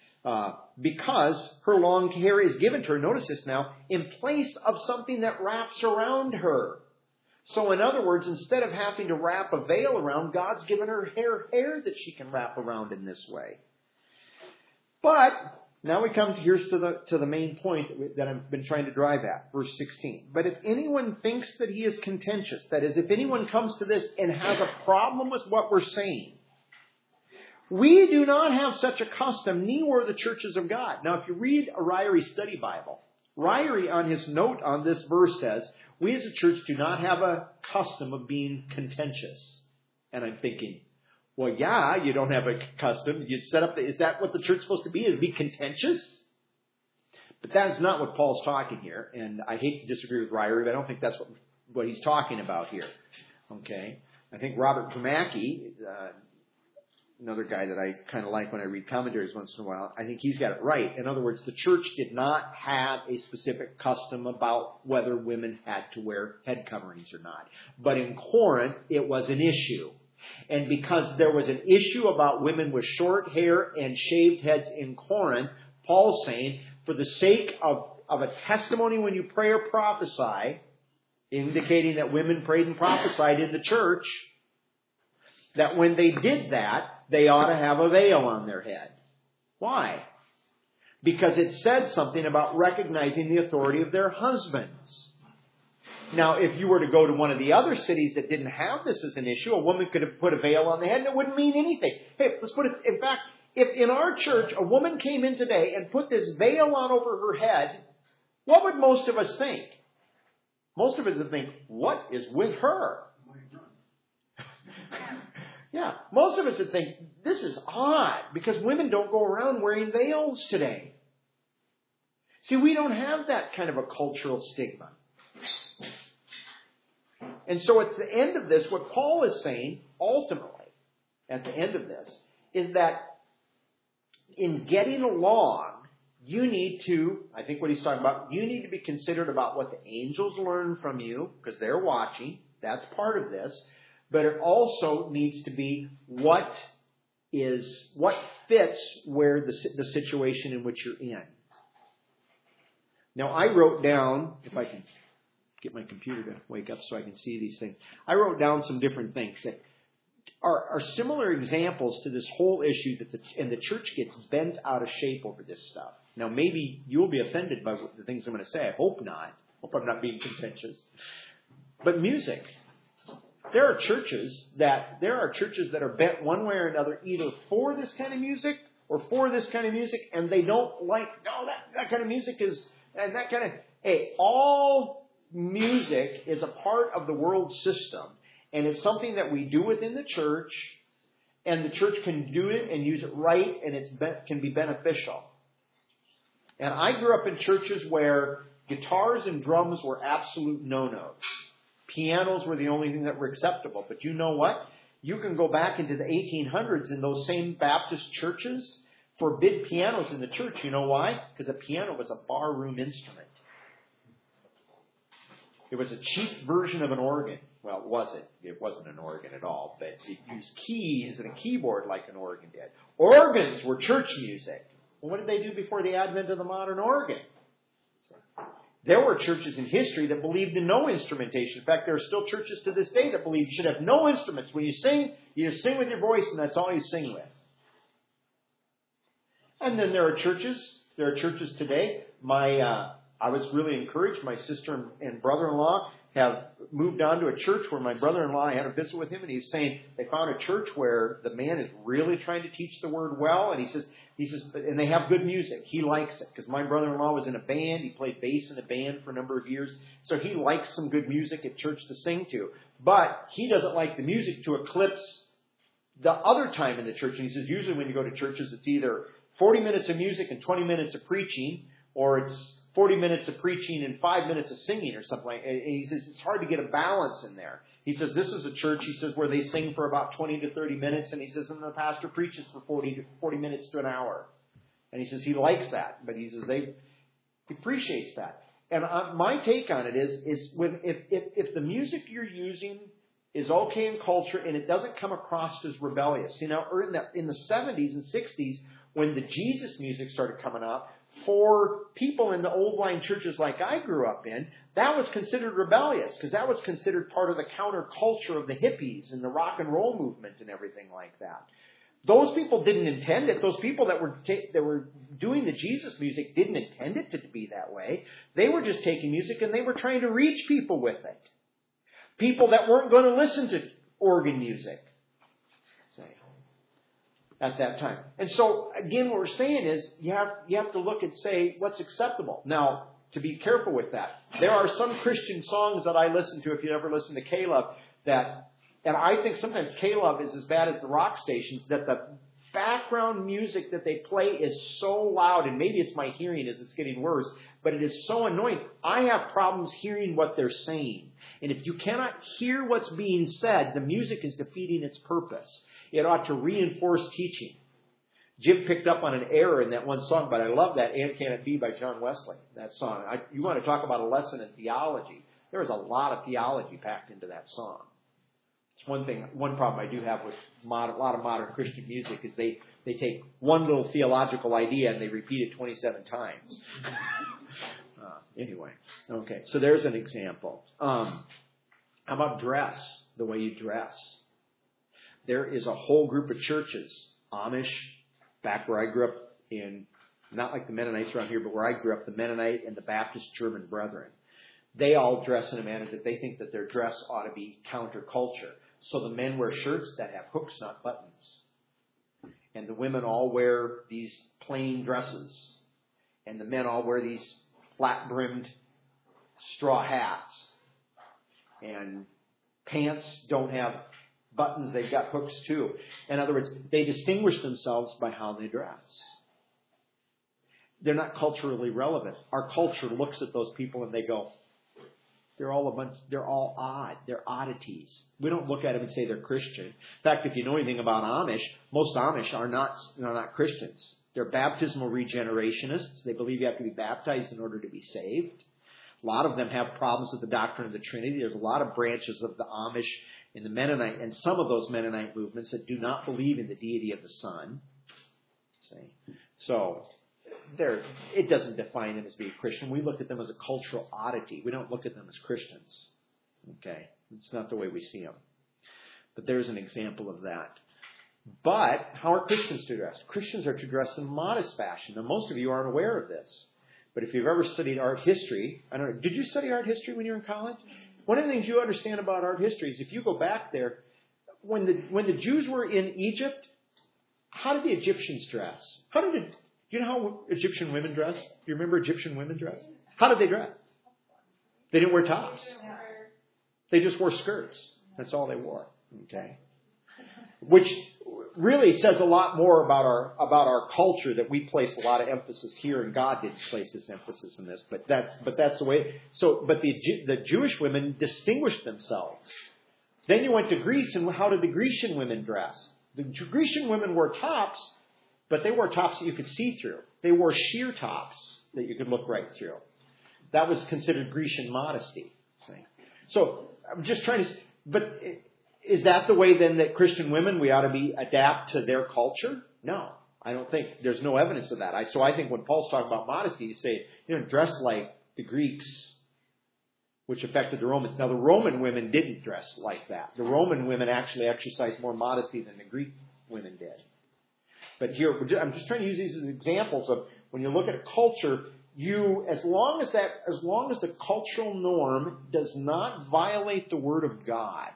Because her long hair is given to her, notice this now, in place of something that wraps around her. So in other words, instead of having to wrap a veil around, God's given her hair that she can wrap around in this way. But now we come to the main point that I've been trying to drive at, verse 16. But if anyone thinks that he is contentious, that is, if anyone comes to this and has a problem with what we're saying, we do not have such a custom, neither the churches of God. Now, if you read a Ryrie study Bible, Ryrie on his note on this verse says, we as a church do not have a custom of being contentious. And I'm thinking, well, yeah, you don't have a custom. You set up, is that what the church's supposed to be, is be contentious? But that's not what Paul's talking here. And I hate to disagree with Ryrie, but I don't think that's what he's talking about here. Okay? I think Robert Pramaki, another guy that I kind of like when I read commentaries once in a while, I think he's got it right. In other words, the church did not have a specific custom about whether women had to wear head coverings or not. But in Corinth, it was an issue. And because there was an issue about women with short hair and shaved heads in Corinth, Paul's saying, for the sake of a testimony when you pray or prophesy, indicating that women prayed and prophesied in the church, that when they did that, they ought to have a veil on their head. Why? Because it said something about recognizing the authority of their husbands. Now, if you were to go to one of the other cities that didn't have this as an issue, a woman could have put a veil on the head and it wouldn't mean anything. Hey, let's put it, in fact, if in our church a woman came in today and put this veil on over her head, what would most of us think? Most of us would think, what is with her? Yeah, most of us would think, this is odd, because women don't go around wearing veils today. See, we don't have that kind of a cultural stigma. And so at the end of this, what Paul is saying, ultimately, at the end of this, is that in getting along, you need to, I think what he's talking about, you need to be considerate about what the angels learn from you, because they're watching. That's part of this. But it also needs to be what fits where the situation in which you're in. Now, I wrote down, if I can get my computer to wake up so I can see these things, I wrote down some different things that are similar examples to this whole issue and the church gets bent out of shape over this stuff. Now, maybe you'll be offended by the things I'm going to say. I hope not. I hope I'm not being contentious. But music. There are churches that are bent one way or another, either for this kind of music or for this kind of music, and they don't like, no, that kind of music is, and that kind of, hey, all music is a part of the world system, and it's something that we do within the church, and the church can do it and use it right, and it can be beneficial. And I grew up in churches where guitars and drums were absolute no-nos. Pianos were the only thing that were acceptable. But you know what? You can go back into the 1800s in those same Baptist churches, forbid pianos in the church. You know why? Because a piano was a barroom instrument. It was a cheap version of an organ. Well, it wasn't an organ at all, but it used keys and a keyboard like an organ did. Organs were church music. Well, what did they do before the advent of the modern organ? There were churches in history that believed in no instrumentation. In fact, there are still churches to this day that believe you should have no instruments. When you sing, you just sing with your voice, and that's all you sing with. And then there are churches today. I was really encouraged. My sister and brother-in-law have moved on to a church where my brother-in-law, I had a visit with him, and he's saying they found a church where the man is really trying to teach the word well, and he says, and they have good music. He likes it because my brother-in-law was in a band. He played bass in a band for a number of years, so he likes some good music at church to sing to. But he doesn't like the music to eclipse the other time in the church. And he says usually when you go to churches, it's either 40 minutes of music and 20 minutes of preaching, or it's 40 minutes of preaching and 5 minutes of singing or something like that. And he says it's hard to get a balance in there. He says this is a church, he says, where they sing for about 20 to 30 minutes, and he says, and the pastor preaches for 40 minutes to an hour. And he says he likes that, but he says he appreciates that. And my take on it is when if the music you're using is okay in culture and it doesn't come across as rebellious. You know, in the 70s and 60s, when the Jesus music started coming out, for people in the old line churches like I grew up in, that was considered rebellious because that was considered part of the counterculture of the hippies and the rock and roll movement and everything like that. Those people didn't intend it. Those people that were doing the Jesus music didn't intend it to be that way. They were just taking music and they were trying to reach people with it. People that weren't going to listen to organ music, say, at that time. And so, again, what we're saying is you have to look and say what's acceptable. Now, to be careful with that, there are some Christian songs that I listen to, if you ever listen to K-Love, and I think sometimes K-Love is as bad as the rock stations, that the background music that they play is so loud, and maybe it's my hearing as it's getting worse, but it is so annoying. I have problems hearing what they're saying. And if you cannot hear what's being said, the music is defeating its purpose. It ought to reinforce teaching. Jim picked up on an error in that one song, but I love that And Can It Be by John Wesley, that song. You want to talk about a lesson in theology. There is a lot of theology packed into that song. It's one problem I do have with a lot of modern Christian music is they take one little theological idea and they repeat it 27 times. Anyway, okay, so there's an example. How about dress, the way you dress? There is a whole group of churches, Amish, back where I grew up in, not like the Mennonites around here, but where I grew up, the Mennonite and the Baptist German Brethren. They all dress in a manner that they think that their dress ought to be counterculture. So the men wear shirts that have hooks, not buttons. And the women all wear these plain dresses. And the men all wear these flat-brimmed straw hats. And pants don't have buttons, they've got hooks too. In other words, they distinguish themselves by how they dress. They're not culturally relevant. Our culture looks at those people and they go, they're all odd. They're oddities. We don't look at them and say they're Christian. In fact, if you know anything about Amish, most Amish are not Christians. They're baptismal regenerationists. They believe you have to be baptized in order to be saved. A lot of them have problems with the doctrine of the Trinity. There's a lot of branches of the Amish and the Mennonite, and some of those Mennonite movements that do not believe in the deity of the Son. See? So, it doesn't define them as being Christian. We look at them as a cultural oddity. We don't look at them as Christians. Okay? It's not the way we see them. But there's an example of that. But how are Christians to dress? Christians are to dress in modest fashion. Now, most of you aren't aware of this. But if you've ever studied art history, I don't know, did you study art history when you were in college? One of the things you understand about art history is if you go back there, when the Jews were in Egypt, how did the Egyptians dress? Do you know how Egyptian women dress? Do you remember Egyptian women dress? How did they dress? They didn't wear tops. They just wore skirts. That's all they wore. Okay. Which really says a lot more about our culture, that we place a lot of emphasis here, and God didn't place this emphasis in this. But that's the way. But the Jewish women distinguished themselves. Then you went to Greece, and how did the Grecian women dress? The Grecian women wore tops, but they wore tops that you could see through. They wore sheer tops that you could look right through. That was considered Grecian modesty. See? So I'm just trying to. But is that the way then that Christian women, we ought to adapt to their culture? No, I don't think. There's no evidence of that. So I think when Paul's talking about modesty, he's saying, dress like the Greeks, which affected the Romans. Now, the Roman women didn't dress like that. The Roman women actually exercised more modesty than the Greek women did. But here, I'm just trying to use these as examples of when you look at a culture, as long as the cultural norm does not violate the Word of God,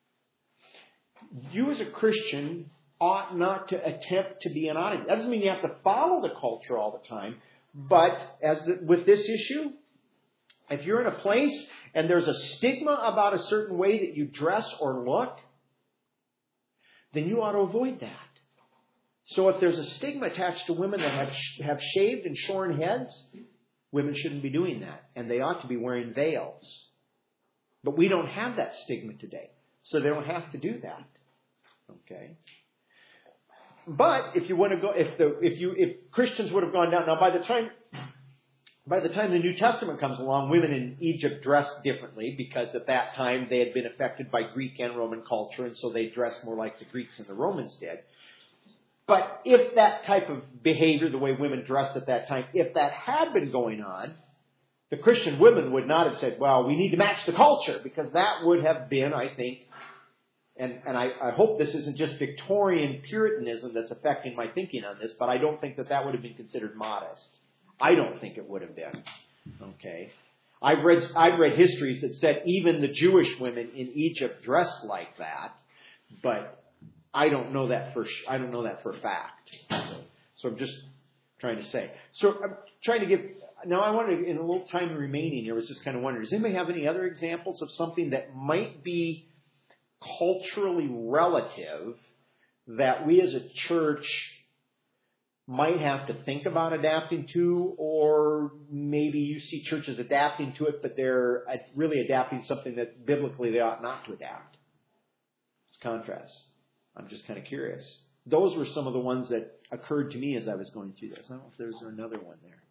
you as a Christian ought not to attempt to be an oddity. That doesn't mean you have to follow the culture all the time. But with this issue, if you're in a place and there's a stigma about a certain way that you dress or look, then you ought to avoid that. So if there's a stigma attached to women that have shaved and shorn heads, women shouldn't be doing that. And they ought to be wearing veils. But we don't have that stigma today. So they don't have to do that. Okay? But if you want to go, if Christians would have gone down, now by the time the New Testament comes along, women in Egypt dressed differently because at that time they had been affected by Greek and Roman culture, and so they dressed more like the Greeks and the Romans did. But if that type of behavior, the way women dressed at that time, if that had been going on, the Christian women would not have said, well, we need to match the culture, because that would have been, I think, and I hope this isn't just Victorian Puritanism that's affecting my thinking on this, but I don't think that would have been considered modest. I don't think it would have been. Okay. I've read histories that said even the Jewish women in Egypt dressed like that, but I don't know that for a fact. So I'm just trying to say. So I'm trying to give. Now I wanted, in a little time remaining here, I was just kind of wondering, does anybody have any other examples of something that might be culturally relative that we as a church might have to think about adapting to, or maybe you see churches adapting to it, but they're really adapting something that biblically they ought not to adapt? It's contrast. I'm just kind of curious. Those were some of the ones that occurred to me as I was going through this. I don't know if there's another one there.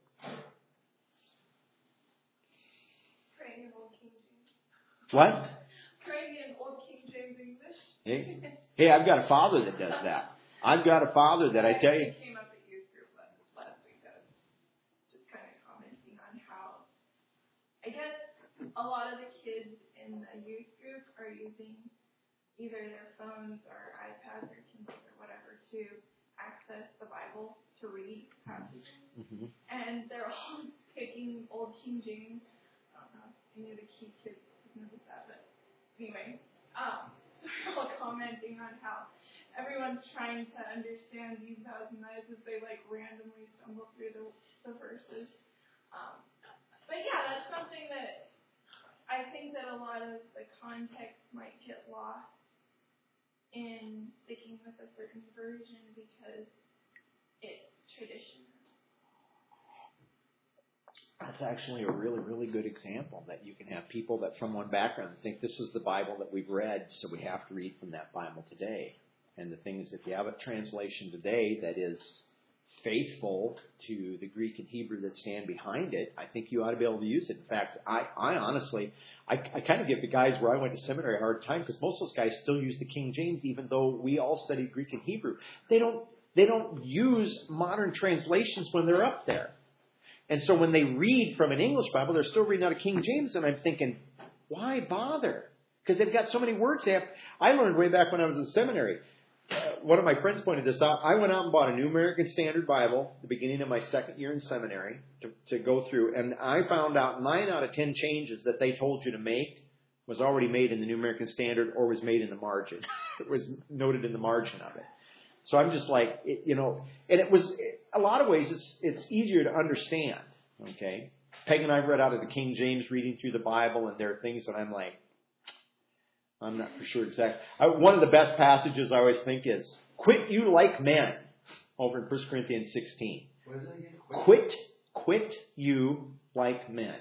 Praying in Old King James.
What?
Praying in Old King James English.
Hey, I've got a father that does that. I've got a father that I tell you.
Came up at youth group last week. I was just kind of commenting on how I guess a lot of the kids in the youth group are using either their phones or iPads or Kindle or whatever to access the Bible to read passages.
Mm-hmm.
And they're all picking Old King James. I don't know if any of the key kids noticed that, but anyway. So they're all commenting on how everyone's trying to understand these vows and those as they like randomly stumble through the verses. But yeah, that's something that I think that a lot of the context might get lost in sticking with a certain version because it's tradition.
That's actually a really, really good example that you can have people that from one background think this is the Bible that we've read, so we have to read from that Bible today. And the thing is, if you have a translation today that is faithful to the Greek and Hebrew that stand behind it, I think you ought to be able to use it. In fact, I honestly, I kind of give the guys where I went to seminary a hard time because most of those guys still use the King James, even though we all studied Greek and Hebrew. They don't use modern translations when they're up there. And so when they read from an English Bible, they're still reading out of King James, and I'm thinking, why bother? Because they've got so many words. I learned way back when I was in seminary. One of my friends pointed this out. I went out and bought a New American Standard Bible at the beginning of my second year in seminary to go through, and I found out 9 out of 10 changes that they told you to make was already made in the New American Standard or was made in the margin. It was noted in the margin of it. So I'm just like, and it was, a lot of ways, it's easier to understand, okay? Peg and I read out of the King James reading through the Bible, and there are things that I'm like, I'm not for sure exactly. One of the best passages I always think is, quit you like men, over in 1 Corinthians 16.
What is it again?
Quit you like men.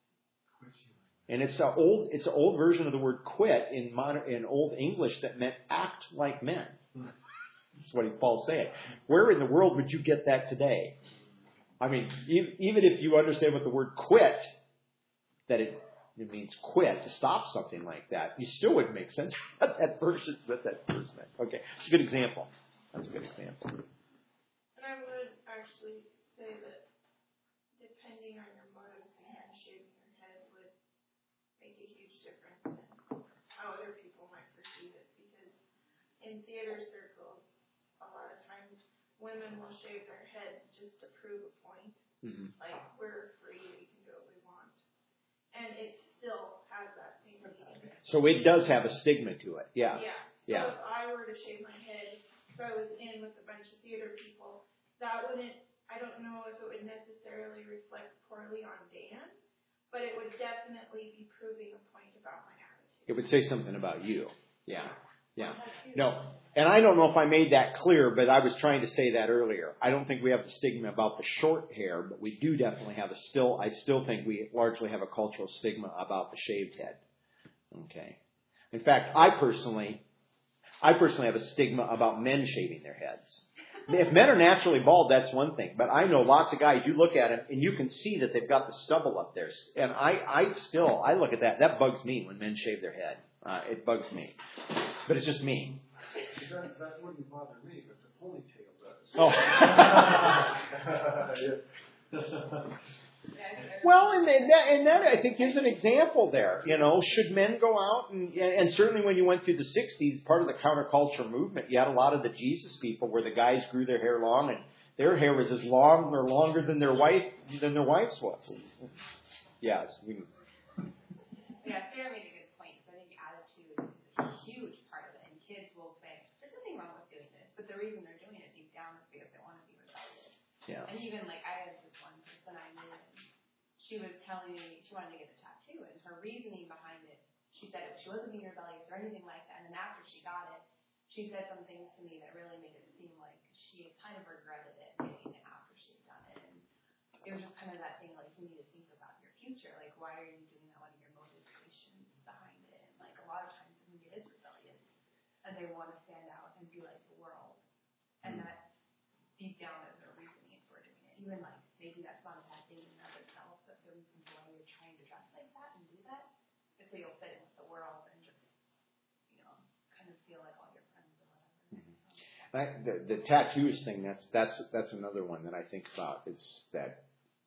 And it's an old version of the word quit in Old English that meant act like men. That's what Paul's saying. Where in the world would you get that today? I mean, even if you understand what the word quit, that it means quit, to stop something like that, you still wouldn't make sense what that verse meant. Okay, it's a good example. That's a good example.
And I would actually say that depending on your motives behind shaving your head would make a huge difference in how other people might perceive it. Because in theater circles, a lot of times women will shave their heads just to prove a point. Mm-hmm. Like, we're free, we can do what we want. And it still has that same meaning.
So it does have a stigma to it, yes.
Yeah. So if I were to shave my head, if I was in with a bunch of theater people, that wouldn't, I don't know if it would necessarily reflect poorly on Dan, but it would definitely be proving a point about my attitude.
It would say something about you. Yeah. No, And I don't know if I made that clear, but I was trying to say that earlier. I don't think we have the stigma about the short hair, but we do definitely have I still think we largely have a cultural stigma about the shaved head. Okay. In fact, I personally have a stigma about men shaving their heads. If men are naturally bald, that's one thing. But I know lots of guys, you look at them and you can see that they've got the stubble up there. And I look at that. That bugs me when men shave their head. It bugs me. But it's just me.
That wouldn't bother me, but the ponytail does.
Oh. Well, and that I think is an example there. Should men go out and certainly when you went through the 60s, part of the counterculture movement, you had a lot of the Jesus people where the guys grew their hair long and their hair was as long or longer than their wife's was. Yes.
Yeah, Sarah made a good point. So I think attitude is a huge part of it, and kids will say, "There's nothing wrong with doing this," but the reason they're doing it deep down is because they want to be rebellious.
Yeah.
And even like I had this one person I knew, and she was telling me she wanted to get a tattoo, and her reasoning behind it, she said she wasn't being rebellious or anything like that. And then after she got it, she said some things to me that really made it seem like she kind of regretted it getting it after she'd done it. And it was just kind of that thing like you need to think about your future. Like why are you doing that? What are your motivations behind it? And like a lot of times I think it is rebellious, and they want to stand out and be like the world, and that deep down is their reasoning for doing it. Even like maybe that's not a bad thing in and of itself, but the reasons why you're trying to dress like that and do that is so you'll fit in with the world and just kind of feel like all your friends or whatever.
The tattoos thing, that's another one that I think about is that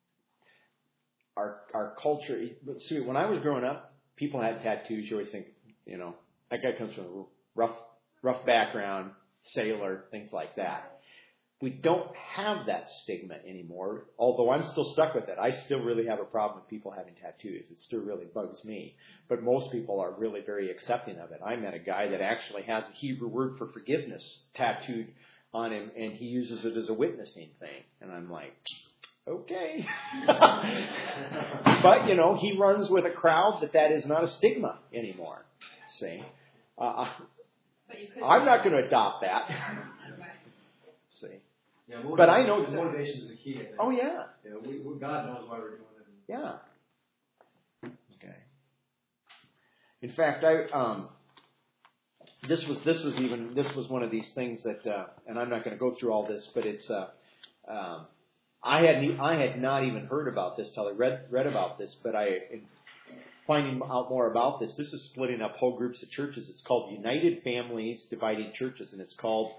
our culture. See, when I was growing up, people had tattoos. You always think, that guy comes from a rough background, sailor, things like that. We don't have that stigma anymore, although I'm still stuck with it. I still really have a problem with people having tattoos. It still really bugs me. But most people are really very accepting of it. I met a guy that actually has a Hebrew word for forgiveness tattooed on him, and he uses it as a witnessing thing. And I'm like, okay. But, he runs with a crowd that is not a stigma anymore. See? I'm not going to adopt that. See?
Yeah,
but I know
motivation is the key. I think.
Oh yeah.
God knows why we're doing it.
Yeah. Okay. In fact, this was one of these things that, and I'm not going to go through all this, but it's I had not even heard about this till I read about this, but in finding out more about this. This is splitting up whole groups of churches. It's called United Families Dividing Churches, and it's called.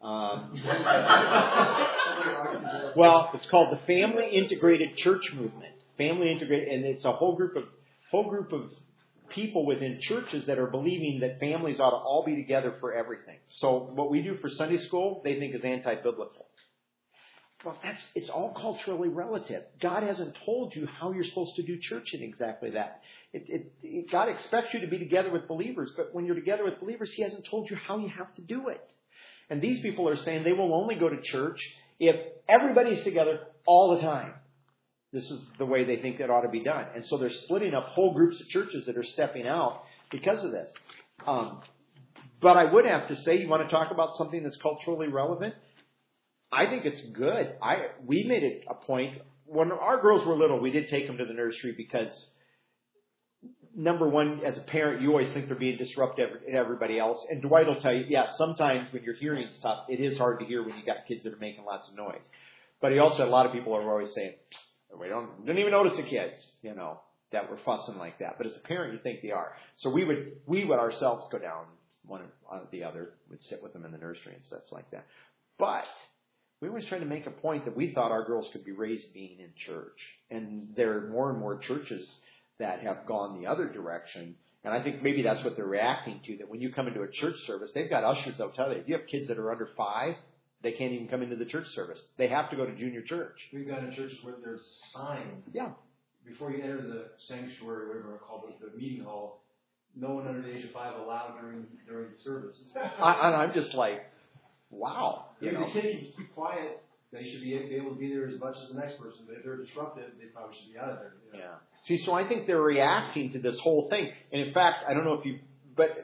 It's called the Family Integrated Church Movement. Family Integrated, and it's a whole group of people within churches that are believing that families ought to all be together for everything. So what we do for Sunday school, they think is anti-biblical. Well, it's all culturally relative. God hasn't told you how you're supposed to do church in exactly that. God expects you to be together with believers, but when you're together with believers, He hasn't told you how you have to do it. And these people are saying they will only go to church if everybody's together all the time. This is the way they think it ought to be done. And so they're splitting up whole groups of churches that are stepping out because of this. But I would have to say, you want to talk about something that's culturally relevant? I think it's good. We made it a point. When our girls were little, we did take them to the nursery because, number one, as a parent, you always think they're being disruptive to everybody else. And Dwight will tell you, sometimes when your hearing's tough, it is hard to hear when you got kids that are making lots of noise. But he also had a lot of people are always saying, we didn't even notice the kids, that were fussing like that. But as a parent, you think they are. So we would ourselves go down, one or the other, would sit with them in the nursery and stuff like that. But we always tried to make a point that we thought our girls could be raised being in church. And there are more and more churches that have gone the other direction. And I think maybe that's what they're reacting to, that when you come into a church service, they've got ushers that'll tell you, if you have kids that are under 5, they can't even come into the church service. They have to go to junior church.
We've got in churches where there's a sign.
Yeah.
Before you enter the sanctuary, whatever we call it, the meeting hall, no one under the age of 5 allowed during the service.
I'm just like, wow.
The kid can keep quiet. They should be able to be there as much as the next person. But if they're disruptive, they probably should be out of there.
Yeah. See, so I think they're reacting to this whole thing. And in fact, I don't know if but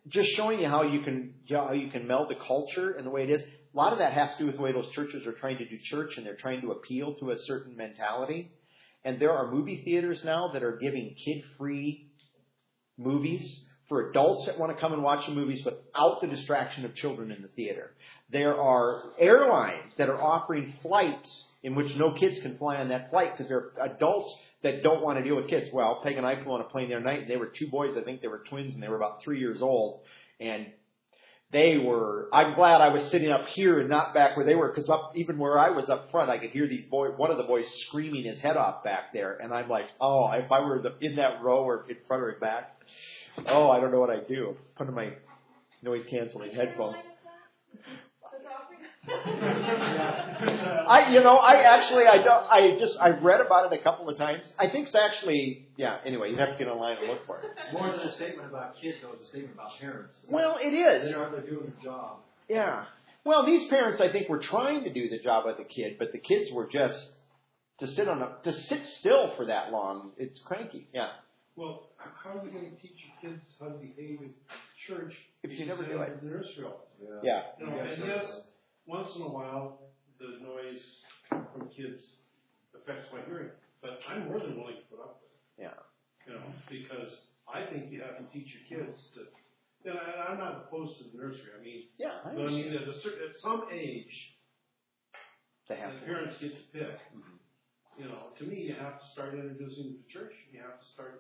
just showing you how you can meld the culture and the way it is. A lot of that has to do with the way those churches are trying to do church, and they're trying to appeal to a certain mentality. And there are movie theaters now that are giving kid-free movies for adults that want to come and watch the movies without the distraction of children in the theater. There are airlines that are offering flights in which no kids can fly on that flight because there are adults that don't want to deal with kids. Well, Peg and I flew on a plane the other night, and they were two boys. I think they were twins, and they were about 3 years old. And I'm glad I was sitting up here and not back where they were, because even where I was up front, I could hear one of the boys screaming his head off back there. And I'm like, oh, if I were in that row or in front or back, oh, I don't know what I'd do. Put in my noise-canceling headphones. I read about it a couple of times. I think it's actually, anyway, you have to get online and look for it.
More than a statement about kids, though, it's a statement about parents.
Well, it is.
They're doing their job.
Yeah. Well, these parents, I think, were trying to do the job of the kid, but the kids were just to sit still for that long. It's cranky. Yeah.
Well, how are you going to teach your kids how to behave in church
if you never do it?
In the nursery.
Yeah.
And yes, once in a while, the noise from kids affects my hearing, but I'm more than willing to put up with it.
Yeah.
Because I think you have to teach your kids to. And I'm not opposed to the nursery. I mean, but I mean at some age, the parents get to pick. Mm-hmm. To me, you have to start introducing them to church. You have to start.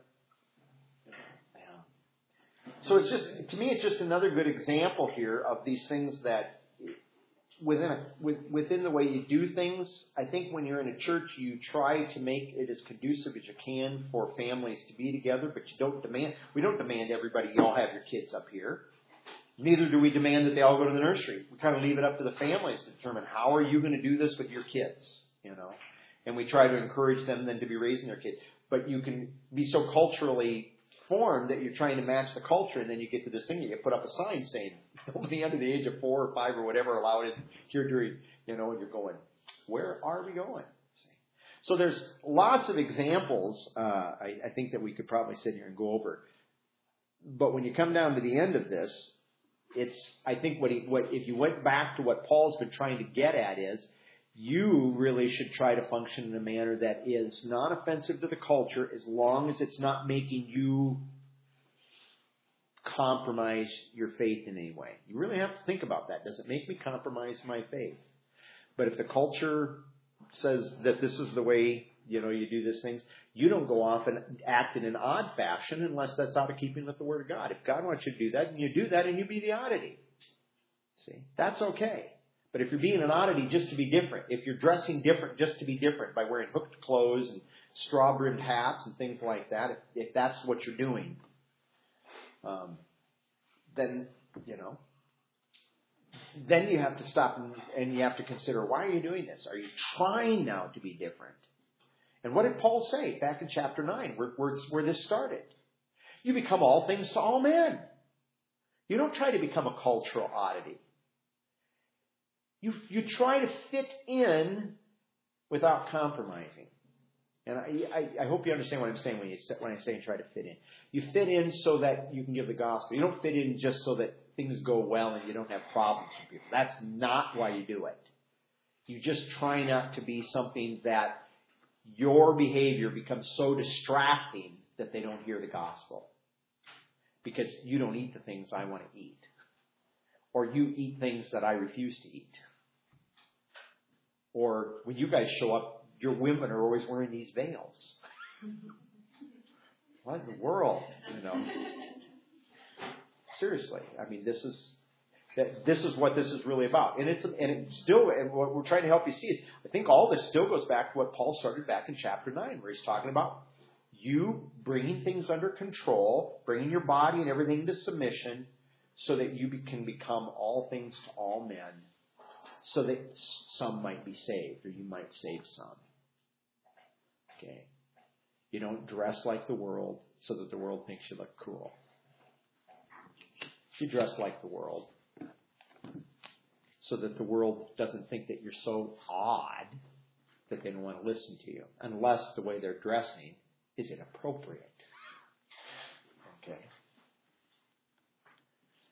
So it's just another good example here of these things that within the way you do things. I think when you're in a church, you try to make it as conducive as you can for families to be together, but we don't demand everybody, you all have your kids up here. Neither do we demand that they all go to the nursery. We kind of leave it up to the families to determine how are you going to do this with your kids, and we try to encourage them then to be raising their kids. But you can be so culturally formed that you're trying to match the culture, and then you get to this thing, you put up a sign saying nobody under the age of 4 or 5 or whatever allowed it here during, and you're going, where are we going? So there's lots of examples, I think that we could probably sit here and go over. But when you come down to the end of this, I think if you went back to what Paul's been trying to get at is, you really should try to function in a manner that is not offensive to the culture as long as it's not making you compromise your faith in any way. You really have to think about that. Does it make me compromise my faith? But if the culture says that this is the way, you do these things, you don't go off and act in an odd fashion unless that's out of keeping with the Word of God. If God wants you to do that, then you do that and you be the oddity. See? That's okay. But if you're being an oddity just to be different, if you're dressing different just to be different by wearing hooked clothes and straw-brimmed hats and things like that, if that's what you're doing, then you have to stop and you have to consider, why are you doing this? Are you trying now to be different? And what did Paul say back in chapter 9, where this started? You become all things to all men. You don't try to become a cultural oddity. You try to fit in without compromising. And I hope you understand what I'm saying when I say try to fit in. You fit in so that you can give the gospel. You don't fit in just so that things go well and you don't have problems with people. That's not why you do it. You just try not to be something that your behavior becomes so distracting that they don't hear the gospel. Because you don't eat the things I want to eat. Or you eat things that I refuse to eat. Or when you guys show up, your women are always wearing these veils. What in the world, Seriously, I mean, this is what this is really about, and what we're trying to help you see is, I think all this still goes back to what Paul started back in chapter 9, where he's talking about you bringing things under control, bringing your body and everything to submission, so that you can become all things to all men, so that some might be saved, or you might save some. Okay. You don't dress like the world so that the world thinks you look cool. You dress like the world so that the world doesn't think that you're so odd that they don't want to listen to you, unless the way they're dressing is inappropriate. Okay.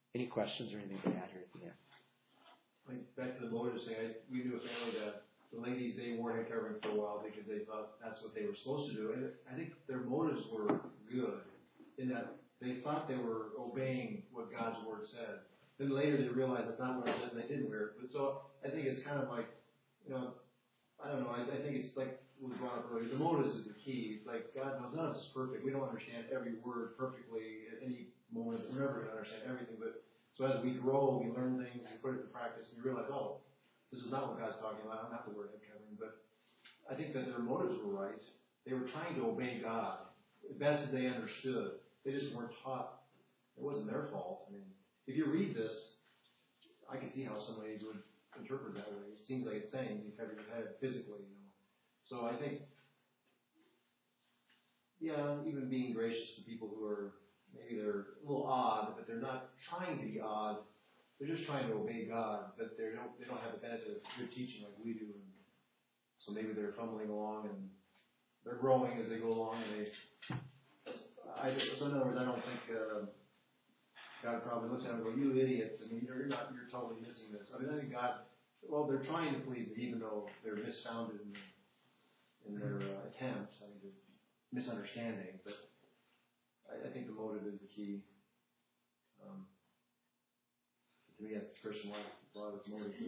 Any questions or anything to add here at the end?
Like back to the motives thing, we knew a family that the ladies, they wore head covering for a while because they thought that's what they were supposed to do. And I think their motives were good in that they thought they were obeying what God's word said. Then later they realized that's not what it said and they didn't wear it. But so I think it's kind of like, I don't know, I think it's like was brought up earlier. The motives is the key. It's like God knows none of us is perfect. We don't understand every word perfectly at any moment. We're never going to understand everything. But so as we grow, we learn things, we put it into practice, and you realize, oh, this is not what God's talking about. I don't have to wear head covering. But I think that their motives were right. They were trying to obey God as best as they understood. They just weren't taught. It wasn't their fault. I mean, if you read this, I can see how somebody would interpret that way. It seems like it's saying you cover your head physically, So I think, even being gracious to people who are, maybe they're a little odd, but they're not trying to be odd. They're just trying to obey God, but they don't have the benefit of good teaching like we do. And so maybe they're fumbling along and they're growing as they go along. And so in other words, I don't think God probably looks at them and goes, "You idiots! I mean, you're totally missing this." I mean, I think God, they're trying to please me, even though they're misfounded in their attempts. I mean, misunderstanding, but I think the motive is the key. To me, that's the Christian life. A lot of its motive.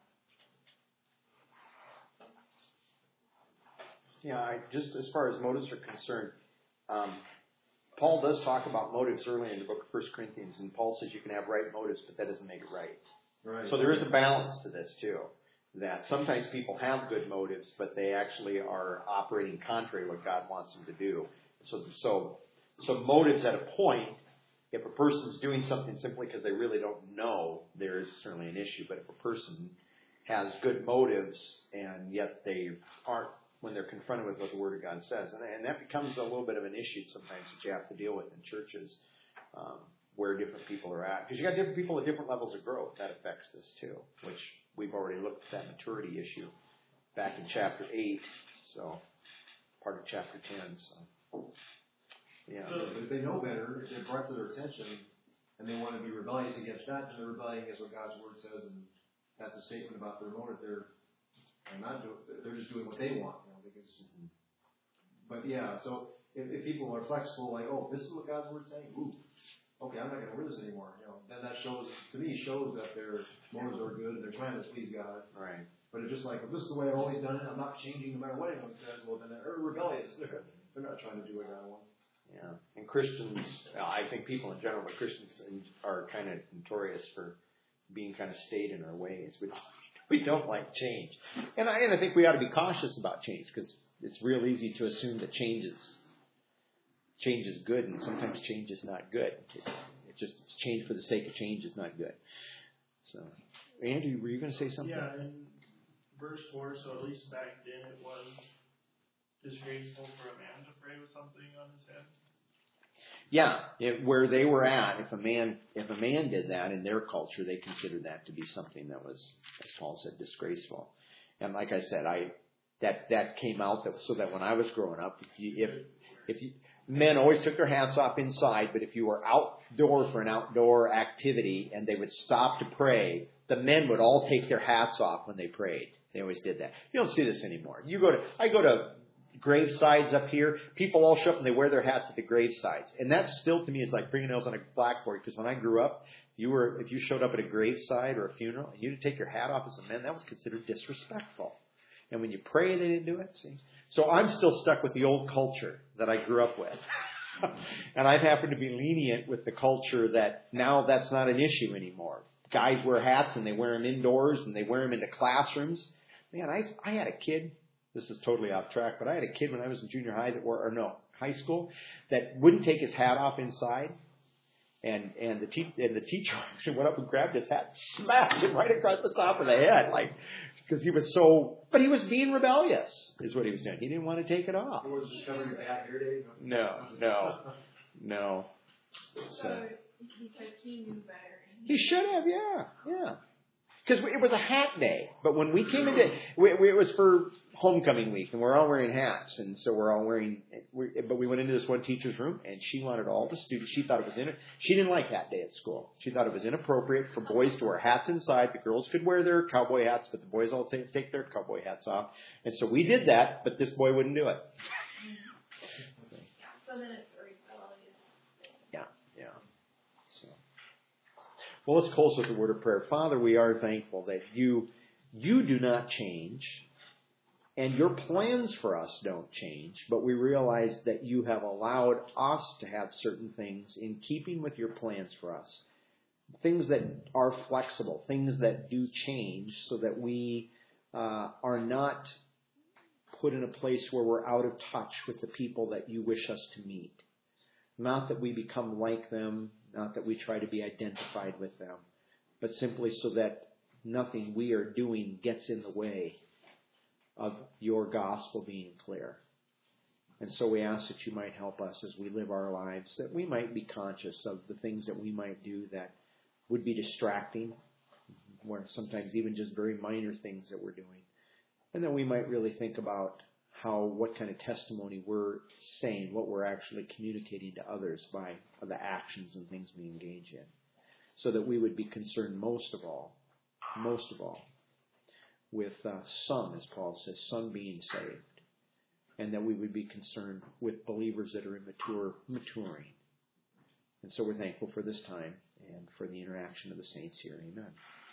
Just as far as motives are concerned, Paul does talk about motives early in the book of 1 Corinthians, and Paul says you can have right motives, but that doesn't make it right.
Right. So
there is a balance to this too. That sometimes people have good motives, but they actually are operating contrary to what God wants them to do. So motives at a point, if a person's doing something simply because they really don't know, there is certainly an issue. But if a person has good motives and yet they aren't, when they're confronted with what the Word of God says, and that becomes a little bit of an issue sometimes that you have to deal with in churches, where different people are at. Because you got different people at different levels of growth. That affects this too, which we've already looked at that maturity issue back in chapter 8, so part of chapter 10. So,
But if they know better, if they're brought to their attention, and they want to be rebellious against that, then they're rebelling against what God's Word says, and that's a statement about their motive. They're just doing what they want, So if people are flexible, like, oh, this is what God's Word's saying, okay, I'm not going to wear this anymore. Then that shows that their motives are good and they're trying to please God.
Right.
But it's just like, well, this is the way I've always done it. I'm not changing no matter what anyone says. Well, then they're rebellious. They're not trying to do what God wants.
Yeah, and Christians, I think people in general, but Christians are kind of notorious for being kind of stayed in our ways. We don't like change, and I think we ought to be cautious about change because it's real easy to assume that change is good, and sometimes change is not good. It's change for the sake of change is not good. So, Andrew, were you going to say something?
Yeah, in verse 4, so at least back then it was disgraceful for a man to pray with something on his head.
Yeah, where they were at, if a man did that in their culture, they considered that to be something that was, as Paul said, disgraceful. And like I said, that came out so that when I was growing up, if men always took their hats off inside, but if you were outdoor for an outdoor activity and they would stop to pray, the men would all take their hats off when they prayed. They always did that. You don't see this anymore. I go to gravesides up here. People all show up and they wear their hats at the gravesides, and that still to me is like fingernails on a blackboard. Because when I grew up, if you showed up at a graveside or a funeral and you didn't take your hat off as a man, that was considered disrespectful. And when you pray, they didn't do it. See, so I'm still stuck with the old culture that I grew up with, and I've happened to be lenient with the culture that now that's not an issue anymore. Guys wear hats and they wear them indoors and they wear them into classrooms. Man, I had a kid. This is totally off track, but I had a kid when I was in junior high high school that wouldn't take his hat off inside, and the teacher went up and grabbed his hat, smacked him right across the top of the head, because he was but he was being rebellious, is what he was doing. He didn't want to take it off.
Was just covering your hat hair day?
No.
So because he knew better.
He should have, yeah. Because it was a hat day. But when we came into it was for homecoming week, and we're all wearing hats, and so we're all wearing. But we went into this one teacher's room, and she wanted all the students. She thought it was She didn't like that day at school. She thought it was inappropriate for boys to wear hats inside. The girls could wear their cowboy hats, but the boys all take their cowboy hats off. And so we did that, but this boy wouldn't do it.
So then it's rebellious.
Yeah. So, well, let's close with a word of prayer. Father, we are thankful that you do not change. And your plans for us don't change, but we realize that you have allowed us to have certain things in keeping with your plans for us. Things that are flexible, things that do change so that we are not put in a place where we're out of touch with the people that you wish us to meet. Not that we become like them, not that we try to be identified with them, but simply so that nothing we are doing gets in the way of your gospel being clear. And so we ask that you might help us as we live our lives, that we might be conscious of the things that we might do that would be distracting, where sometimes even just very minor things that we're doing. And that we might really think about what kind of testimony we're saying, what we're actually communicating to others by the actions and things we engage in. So that we would be concerned most of all, with some, as Paul says, some being saved, and that we would be concerned with believers that are maturing. And so we're thankful for this time and for the interaction of the saints here. Amen.